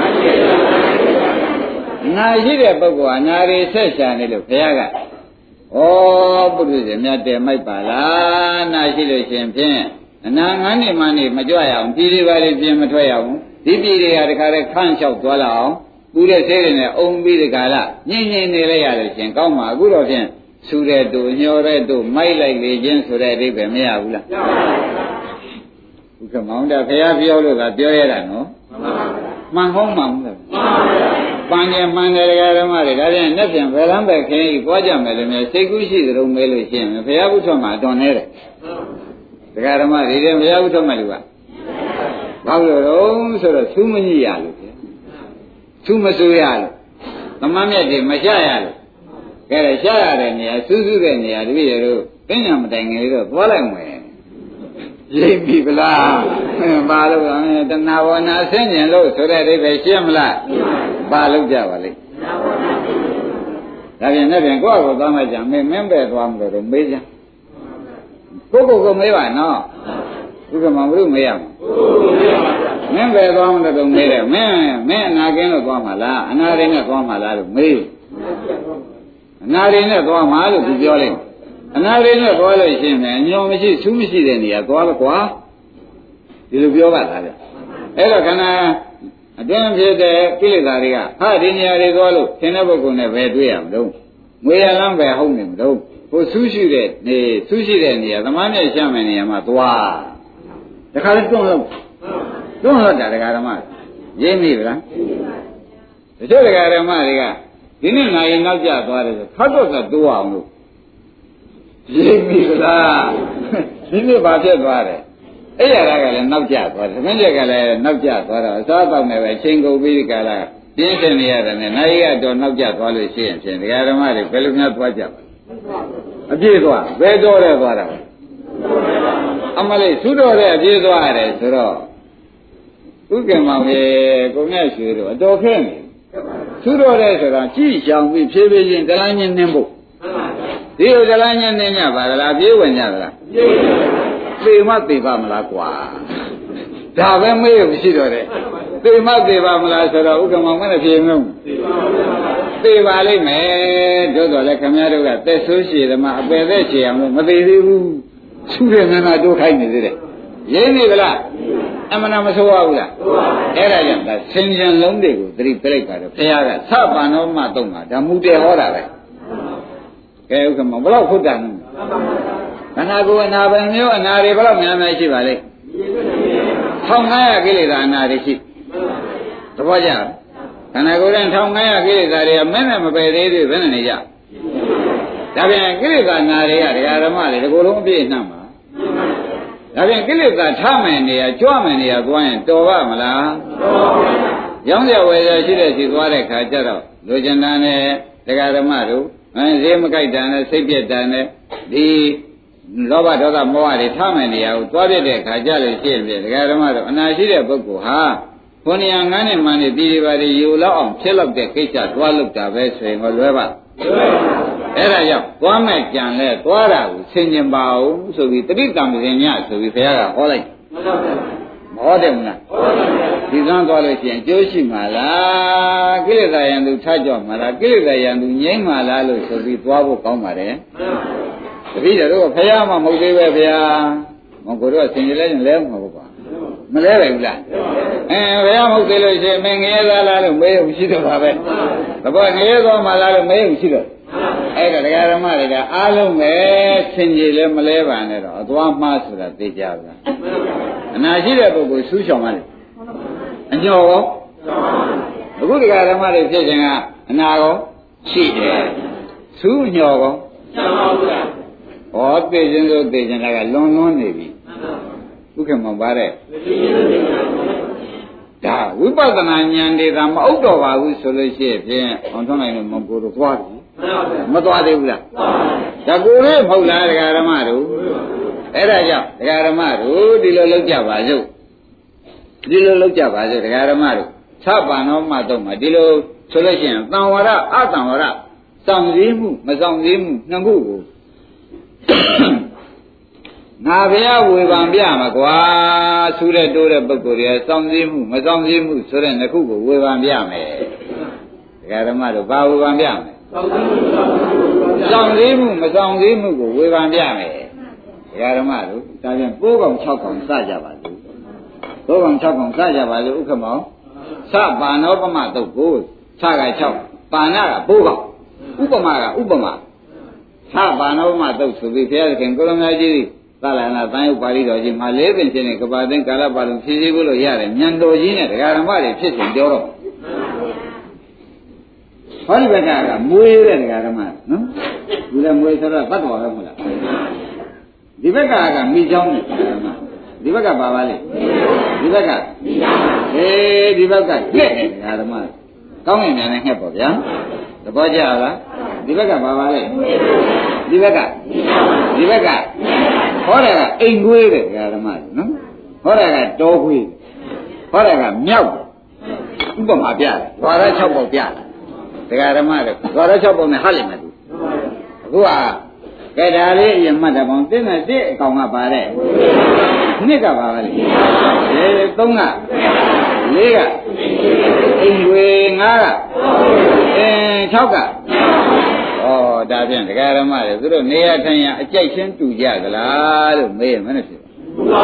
နာရှိတဲ့ပုဂ္ဂိုလ်အနာတွေဆက်ရှာနေလို့ဘုရားကဩပုရိသေမြတ်တယ်မိုက်ပါလားနာရှိလို့ရှင်ဖြင့်အနာငန်းနေမှနေမကြွရအောင်ပြည်တွေပါလေပြင်မထွက်ရအောင်ဒီပြည်တွေကတခါတည်းခန့်လျှောက်သွားလာအောင်ပူတဲ့ဆေးတွေနဲ့အုံပြီးဒီကလာညင်ညင်နေလိုက်ရလို့ရှင်ကောင်းမှာအခုတော့ဖြင့်ဆူတဲ့တူညှော်တဲ့တူမိုက်လိုက်လေခြင်းဆိုတဲ့အဓိပ္ပာယ်မရဘူးလားမရပါဘူးဥက္ကမောင်တာဘုရားပြောလို့ကပြောရတာနော်မှန်ပါဘူးမှန်ဟောင်းမှန်ဘူးလားမှန်ပါဘူးပန်းကျင်မှန်တယ်ဓမ္မတွေဒါပြန်နဲ့ပြန်ဘယ်လမ်းပဲခင်းကြီးပွားကြမယ်လို့များစိတ်ကူးရှိသလိုမဲလို့ရှိရင်ဘုရားဘုရားမှာအတော်နေတယ်ဒကာဓမ္မတွေတဲ့ဘုရားဘုရားမှာလူကဘာလို့တော့ဆိုတော့သူမညိရလို့ဗျာသူမဆိုရလို့သမမ်းမြတ်တွေမရှာရလို့ကဲရှာရတဲ့နေရာစူးစူးတဲ့နေရာတပည့်တို့ပညာမတိုင်ငယ်တော့သွားလိုက်မယ်ရိပ်ပြီဗလားဘာလို့လဲတဏှာဘောနာဆင်းကျင်လို့ဆိုတဲ့အိဗယ်ရှင်းမလားဘာလို့ကြပါလိမ့်ဒါပြန်နဲ့ပြန်ကိုယ့်ကိုသွားမှကြမင်းမင်းပဲသွားမလို့တော့မေးကြကိုယ့်ကိုယ်ကိုမေးပါနော်ဥက္ကမဘုရုမေးရမှာမင်းပဲသွားမလို့တော့မေးတယ်မင်းမင်းအနာကင်းလို့သွားမှာလားအနာရင်းနဲ့သွားမှာလားလို့မေးအနာရင်းနဲ့သွားမှာလို့သူပြောလိုက်အနာရင်းနဲ့သွားလို့ရှိရင်ညောမရှိဆူးမရှိတဲ့နေရာသွားလို့ကွာဒီလိုပြောပါလားဗျအဲ့တော့ခဏအတွင်းဖြစ်တဲ့ကိလေသာတွေကဟာဒီနေရာတွေသွားလို့သင်တဲ့ပုဂ္ဂိုလ်နဲ့ပဲတွေ့ရမလို့ငွေရလမ်းပဲဟုတ်နေမလို့ဟိုဆူးရှိတဲ့နေဆူးရှိတဲ့နေရာသမားနဲ့ရှမ်းမယ်နေရာမှာသွားတခါလေးတွန်းလို့တွန်းလို့တာဒကာဓမ္မရင်းမိဗလားတချို့ဒကာဓမ္မတွေကဒီနေ့နိုင်ရင်နောက်ကျသွားတယ်ဆိုဖတ်တော့ကတိုးအောင်လို့ရင်းမိဗလားဒီနေ့ဘာဖြစ်သွားတယ်အဲ့ရတာကလည်းနောက်ကျသွားတယ်သမင်းကျက်ကလည်းနောက်ကျသွားတော့အစားပေါက်နေပဲချိန်ကုန်ပြီးဒီကလာပြင်းထန်နေရတယ်နဲ့နိုင်ရတော့နောက်ကျသွားလို့ရှိရင်ဖြင့်ဒကာဓမ္မတွေဘယ်လိုများသွားကြပါအပြည့်သွားဘယ်တော့လဲသွားတာအမလေးသုတော်တဲ့အပြည့်သွားရတယ်ဆိုတော့ဥက္ကမောင်ရေကိုမြတ်ရွှေတို့အတော်ခဲနေသုတော်တဲ့ဆိုတာကြည်ရှောင်ပြီးဖြည်းဖြည်းချင်းဒလန်းချင်းနှင်းဖို့ဒီလိုဒလန်းချင်းနှင်းကြပါလားပြေးဝင်ကြလားပြေးဝင်သေမသေပါမလားကွာဒါပဲမေးရမရှိတော့တဲ့သေမသေပါမလားဆိုတော့ဥက္ကမောင်မနဲ့ဖြေမလို့သေပါလိမ့်မယ်တို့တော့လေခင်ဗျားတို့ကသက်ဆိုးရှည်တယ်မှာအပယ်သက်ရှည်အောင်လို့မသေးသေးဘူးဆူတဲ့နာနာတို့ခိုင်းနေသေးတယ်ရင်းနေဗလားအမှန်မဆိုးရဘူးလားအဲ့ဒါကြောင့်ဒါဆင်ခြင်လုံးတွေကိုသတိပြလိုက်ပါတော့ဘုရားကသဗ္ဗံနောမတုံးမှာဒါမူတယ်ဟောတာပဲကဲဥက္ကမောင်ဘယ်လောက်ဟုတ်တာလဲခန္ဓာကိုယ်အနာပဲမျိုးအနာတွေဘယ်လောက်များများရှိပါလဲတစ်ထောင်ငါးရာကိလေသာအနာတွေရှိသဘောကျလားခန္ဓာကိုယ်နဲ့ထောင်ငါးရကိလေသာတွေကမင်းနဲ့မပယ်သေးသေးဘယ်နဲ့နေကြဒါပြန်ကိလေသာနာတွေကဒကာဓမ္မတွေဒီကိုယ်လုံးအပြည့်နှံ့မှာဒါပြန်ကိလေသာထားမယ်နေရကြွမယ်နေရသွားရင်တော်ပါမလားတော်ပါဘူးရောင်းရဝယ်ရရှိတဲ့စီသွားတဲ့ခါကျတော့လူကျင်တန်နဲ့ဒကာဓမ္မတို့အဲဈေးမကြိုက်တန်နဲ့စိတ်ပြက်တန်နဲ့ဒီလောဘဒေါသမောဟတွေထားမယ်နေရကိုသွားပြတဲ့ခါကျလို့ရှိရင်ဒကာဓမ္မတို့အနာရှိတဲ့ပုဂ္ဂိုလ်ဟာဘုန်းရငန်းနဲ့မှန်နေပြည်ပါတွေယူလောက်အောင်ဖြစ်လောက်တဲ့ကိစ္စသွားလုပ်တာပဲဆိုရင်ဟောလွဲပါအဲ့ဒါကြောင့်သွားမဲ့ကြံလဲသွားတာကိုဆင်ញင်ပါအောင်ဆိုပြီးတတိတံပင်ညဆိုပြီးဘုရားကဟောလိုက်မဟောတယ်မလားဒီကံသွားလို့ရှိရင်ကျိုးရှိမှာလားကိလေသာယံသူထကြွမှာလားကိလေသာယံသူငြိမ့်မှာလားလို့ဆိုပြီးသွားဖို့ကောင်းပါတယ်တတိတော်ကဘုရားမှမဟုတ်သေးပဲဘုရားမကိုတော့ဆင်ញင်လဲရင်လဲမှာပေါ့မလဲပဲဘူးလားအဲဘယ်မှမဟုတ်သေးလို့ရှိရင်မငရဲသားလားလို့မေးလို့ရှိတော့ပါပဲသဘောငရဲသွားမှလားလို့မေးလို့ရှိတော့အဲ့ဒါတရားဓမ္မတွေကအားလုံးပဲဆင်ကြီးလဲမလဲပါနဲ့တော့အသွားမှားဆိုတာသိကြပါလားအနာရှိတဲ့ပုဂ္ဂိုလ်ဆူးချောင်ပါလေအညောရောအခုတရားဓမ္မတွေဖြစ်ခြင်းကအနာရောရှိတယ်ဆူးညောရောမှန်ပါဘူးလားဟောသိခြင်းဆိုသိခြင်းလည်းကလွန်လွန်နေပြီဥက္ကမပါတဲ့ဒါဝိပဿနာဉာဏ်တွေသာမဟုတ်တော့ပါဘူးဆိုလို့ရှိရင်အောင်ထွန်းနိုင်လို့မကိုတော့သွားပြီမသွားသေးဘူးလားဒါကိုယ်လေးမဟုတ်လားဒကာရမတို့အဲ့ဒါကြောင့်ဒကာရမတို့ဒီလိုလုပ်ကြပါစို့ဒီလိုလုပ်ကြပါစို့ဒကာရမတို့သဗ္ဗံသောမတော့မှာဒီလိုဆိုလို့ရှိရင်သံဝရအသံဝရစောင့်စည်းမှုမစောင့်စည်းမှုနှစ်ခုကိုငါဘုရားဝေဖန်ပြမှာကွာဆူတဲ့တိုးတဲ့ပုဂ္ဂိုလ်တွေစောင့်စည်းမှုမစောင့်စည်းမှုဆိုတဲ့နှစ်ခုကိုဝေဖန်ပြမယ်ဒကာဓမ္မတို့ဘာဝေဖန်ပြမလဲစောင့်စည်းမှုမစောင့်စည်းမှုကိုဝေဖန်ပြမယ်ဒကာဓမ္မတို့ဒါပြန်ပိုးကောင်၆ကောင်စကြပါစို့ပိုးကောင်၆ကောင်စကြပါစို့ဥက္ကမောင်သပါဏောပမတုတ်ကိုသက၆ပါဏကပိုးကောင်ဥပမာကဥပမာသပါဏောပမတုတ်ဆိုပြီးဘုရားသခင်ကိုရမကြီးသာလနာသံယုတ်ပါဠိတော်ကြီးမှာလေးပင်ချင်းနဲ့ကပါသိန်းကာလပါလုံးဖြည်းဖြည်းကိုလို့ရတယ်ဉာဏ်တော်ကြီးနဲ့ဒကာဓမ္မတွေဖြစ်စဉ်ပြောတော့ဟောဒီဘက်ကကမွေးတဲ့ဒကာဓမ္မနော်ဒီလည်းမွေးဆိုတော့တတ်တော်ပဲမဟုတ်လားဒီဘက်ကကမိချောင်းနဲ့ဒကာဓမ္မဒီဘက်ကပါပါလေဒီဘက်ကမိချောင်းအေးဒီဘက်ကညက်တယ်ဒကာဓမ္မကောင်းငင်ညာနဲ့ငှက်ပေါ့ဗျာသဘောကျလားဒီဘက်ကပါပါလေဒီဘက်ကဒီဘက်ကဟောတာကအိမ်ခွေးတဲ့ဒကာဓမ္မနော်ဟောတာကတောခွေးဟောတာကမြောက်ဥပမာပြတယ်ဓဝရ၆ပေါက်ပြတယ်ဒကာဓမ္မတွေဓဝရ၆ပေါက်နဲ့ဟတ်လိမ့်မယ်သူအခုကကဲဒါလေးအရင်မှတ်တယ်ပေါင်းတင်းနဲ့တစ်အကောင်ကပါတဲ့နှစ်ကပါပါလေအဲသုံးကလေးကအိမ်ခွေးငါးကအဲ၆ကဩဒါဖြင့်ဒကာရမတွေသူတို့နေရထိုင်ရအကြိုက်ချင်းတူကြသလားလို့မေးရင်မနဲ့ဖြစ်ပါ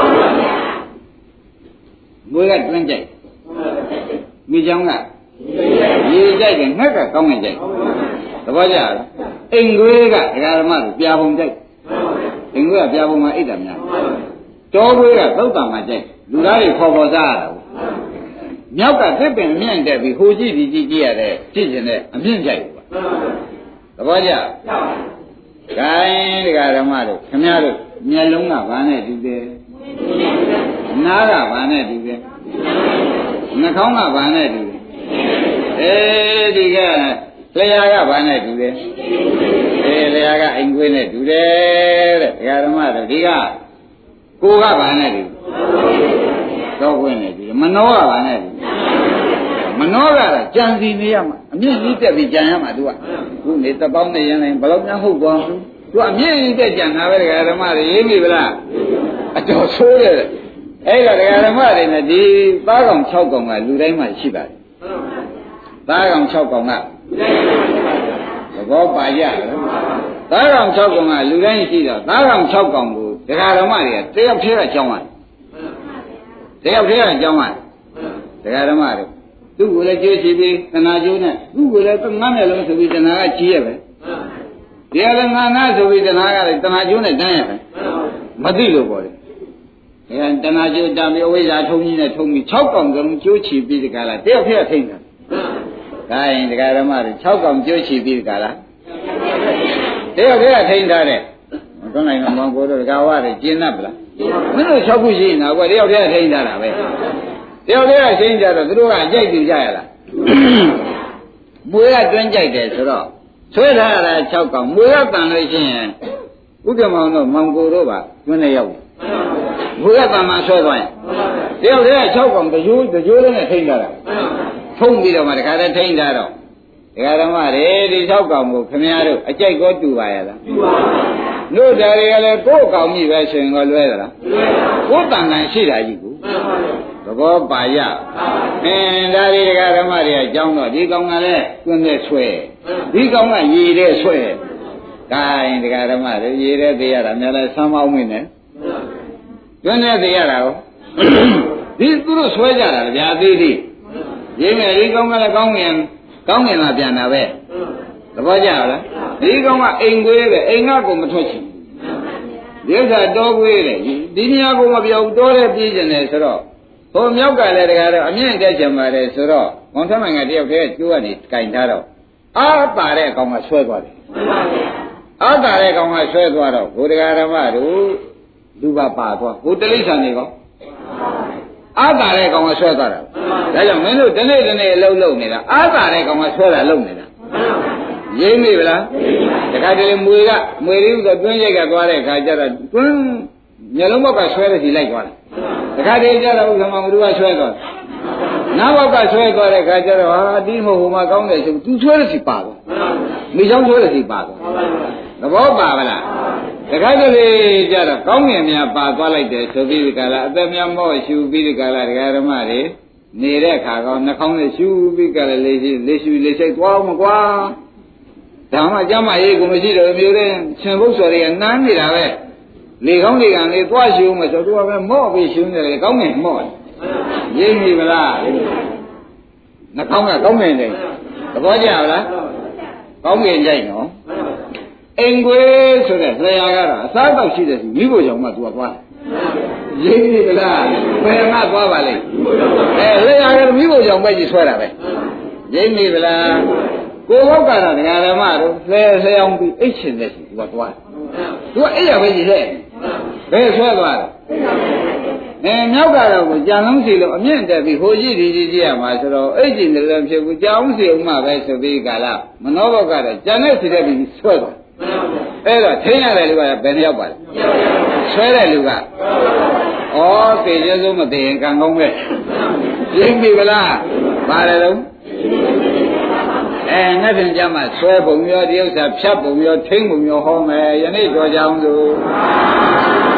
ဘူး။မွေးကတွန်းကြိုက်မိချောင်းကရေကြိုက်တယ်ငှက်ကကောင်းငင်ကြိုက်သဘောကျလားအိမ်ခွေးကဒကာရမတွေပြာပုံကြိုက်အိမ်ခွေးကပြာပုံမှာအိတ်တာများတောခွေးကသုတ်တံမှာကြိုက်လူသားတွေခေါ်ပေါ်စားရတာမြောက်ကသစ်ပင်အမြင့်တက်ပြီးဟိုကြည့်ဒီကြည့်ကြည့်ရတဲ့ကြည့်ကျင်တဲ့အမြင့်ကြိုက်ပါသဘောကျဂိုင်းဒကာဓမ္မတို့ခင်ဗျားတို့မျက်လုံးကဘာနဲ့တူတယ်နားကဘာနဲ့တူတယ်နှာခေါင်းကဘာနဲ့တူတယ်အဲဒီကလျှာကဘာနဲ့တူတယ်အဲလျှာကအိမ်ခွေးနဲ့တူတယ်တဲ့ဒကာဓမ္မတို့ဒီကကိုကဘာနဲ့တူတော့ခွင်းနဲ့တူမနောကဘာနဲ့တူမနောကတော့ကြံစီနေရမှာအမြင့်ကြီးတက်ပြီးကြံရမှာ तू ကခုနေတပေါင်းနဲ့ရင်းတိုင်းဘယ်လောက်များဟုတ်သွားဘူး तू အမြင့်ကြီးတက်ကြံတာပဲဒကာဓမ္မတွေရေးမိဗလားအတော်ဆိုးတယ်အဲ့ဒါဒကာဓမ္မတွေနဲ့ဒီသားကောင်၆ကောင်ကလူတိုင်းမှာရှိပါတယ်သားကောင်၆ကောင်ကသဘောပါရတယ်သားကောင်၆ကောင်ကလူတိုင်းရှိတော့သားကောင်၆ကောင်ကိုဒကာဓမ္မတွေကတယောက်သေးကကြောင်းရတယ်တယောက်သေးကကြောင်းရတယ်ဒကာဓမ္မတွေသူ့ကိုလည်းကြွေးချပြီးတဏှာကျိုးနဲ့သူ့ကိုလည်းငါးမျက်လုံးဆိုပြီးတဏှာကကြီးရပဲဒီကလည်းငါငါဆိုပြီးတဏှာကလည်းတဏှာကျိုးနဲ့တန်းရပဲမသိလို့ပေါ့လေအဲတဏှာကျိုးတာမျိုးဝိဇ္ဇာထုံးကြီးနဲ့ထုံးပြီး၆កောင်ကလုံးကျိုးချပြီးဒီကလာတယောက်ဖျက်ထိန်တယ်ဒါရင်တရားဓမ္မတွေ၆កောင်ကျွတ်ချီပြီးကြလားတယောက်တည်းကထိန်းထားတယ်မတွန်းနိုင်တော့မောင်ကိုတို့တရားဝါတွေကျင်း납ဗလားမင်းတို့၆ခုရှိနေတာကွတယောက်တည်းကထိန်းထားတာပဲတယောက်တည်းကထိန်းကြတော့သူတို့ကအကြိုက်သူကြရလားမွေကတွင်းကြိုက်တယ်ဆိုတော့ဆွဲထားရတာ၆កောင်မွေကတန်လို့ရှိရင်ဥက္ကမောင်တို့မောင်ကိုတို့ပါတွင်းနဲ့ရောက်တယ်မွေကတန်မှဆွဲသွားရင်တယောက်တည်းက၆កောင်တကြိုးတကြိုးလေးနဲ့ထိန်းထားတာထုံးပြီးတော့မှတခါတည်းထိန်းထားတော့ဒကာဓမ္မတွေဒီ၆កောင်ကိုခင်ဗျားတို့အကြိုက်ကိုတူပါရဲ့လားတူပါဘူးတို့ဓာတွေကလည်းကိုယ်ကောင်ကြီးပဲဆိုရင်ကိုလွဲသလားကိုယ်တန်တန်ရှိတာကြီးကိုသဘောပါရအင်းဒါတွေဒကာဓမ္မတွေအကြောင်းတော့ဒီကောင်ကလည်းတွင်းနဲ့ဆွဲဒီကောင်ကရေတဲ့ဆွဲဒါရင်ဒကာဓမ္မတွေရေတဲ့သေးရတာများလဲဆမ်းမောင်းမင်းနဲ့တွင်းနဲ့သေးရတာကိုဒီသူတို့ဆွဲကြတာဗျာသေးသေးရင်းမယ်ဒီကောင်ကလည်းကောင်းငင်ကောင်းငင်လာပြန်တာပဲသဘောကျလားဒီကောင်ကအိမ်ကွေးပဲအိမ်ကကိုမထွက်ချင်ဒီဥစ္စာတောကွေးတယ်ဒီနေရာကိုမပြောဘူးတောတဲ့ပြေးကျင်တယ်ဆိုတော့ဟိုမြောက်ကလည်းတကားတော့အမြင့်တက်ချင်ပါတယ်ဆိုတော့မောင်ထမိုင်ကတယောက်တည်းကျိုးကနေကင်ထားတော့အားပါတဲ့ကောင်ကဆွဲသွားတယ်အားပါတဲ့ကောင်ကဆွဲသွားတော့ဘုရားဓမ္မတို့လူပါပါသွားဟိုတိရစ္ဆာန်တွေကောအားပါတဲ့ကောင်ကဆွဲသွားတာဒါကြောင့်မင်းတို့ဒီနေ့ဒီနေ့အလုံးလုံးနေတာအားပါတဲ့ကောင်ကဆွဲတာလုံးနေတာရင်းမိဗလားတခါတည်းမွေကမွေရင်းဆိုတွင်းရိုက်ကသွားတဲ့ခါကျတော့တွင်းမျက်လုံးဘောက်ကဆွဲတဲ့ဒီလိုက်သွားတယ်တခါတည်းကျတော့ဥက္ကမမတို့ကဆွဲသွားနောက်ဘောက်ကဆွဲသွားတဲ့ခါကျတော့ဟာဒီမဟုတ်ဟိုမှာကောင်းတယ်ဆိုသူဆွဲတဲ့စီပါသွားမိချောင်းဆွဲတဲ့စီပါသွားသဘောပါဗလားတခါတည်းကျတော့ကောင်းငင်များပါသွားလိုက်တယ်ဆိုပြီးဒီကလာအသက်များမော့ရှူပြီးဒီကလာဒကာဓမ္မတွေနေတဲ့အခါကောနှာခေါင်းနဲ့ရှူပြီးကလည်းလေးရှိလေးရှူလေးရှိသွားအောင်ကွာဒါမှကျမရေးကိုမရှိတော့မျိုးတဲ့ရှင်ဘုရားတွေကနမ်းနေတာပဲလေကောင်းလေကံလေးသွားရှူမယ်ဆိုတော့ပဲမော့ပြီးရှူနေတယ်ကောင်းငင်မော့ရင်းပြီဗလားနှာခေါင်းကကောင်းငင်တယ်သဘောကျလားကောင်းငင်ကြိုက်နော်အိမ်ကွေးဆိုတဲ့ဇရာကတော့အစားတောက်ရှိတဲ့မိဖို့ကြောင့်မှသူကသွားရင်းပြီလားဘယ်မှာသွားပါလိမ့်အဲဇရာကမိဖို့ကြောင့်ပဲကြီးဆွဲတာပဲရင်းပြီလားကိုယ်ဘောက်ကတော့ဒကာဓမ္မတို့လဲလျောင်းပြီးအိတ်ချင်တဲ့စီသူကသွားသူကအိတ်ရပဲကြီးတဲ့ဘယ်ဆွဲသွားလဲအဲမြောက်ကတော့ကိုကြာလုံးစီလို့အမြင့်တက်ပြီးဟိုကြီးဒီကြီးကြီးရမှာဆိုတော့အိတ်ကျင်တယ်လည်းဖြစ်ဘူးကြာအောင်စီအောင်မှပဲဆိုပြီးကာလမနောဘောက်ကတော့ကြာနဲ့စီတဲ့ပြီးဆွဲသွားအဲ့တော့ထိန်းရတဲ့လူကဘယ်နှယောက်ပါလဲဆွဲတဲ့လူကဩသေကျေဆုံးမသိရင်ကံကောင်းပဲရင်းပြီဗလားပါတယ်တော့အဲငါတင်ကြမှာဆွဲပုံရောဒီဥစ္စာဖြတ်ပုံရောထိန်းပုံရောဟောမယ်ယနေ့ကြောကြအောင်လို့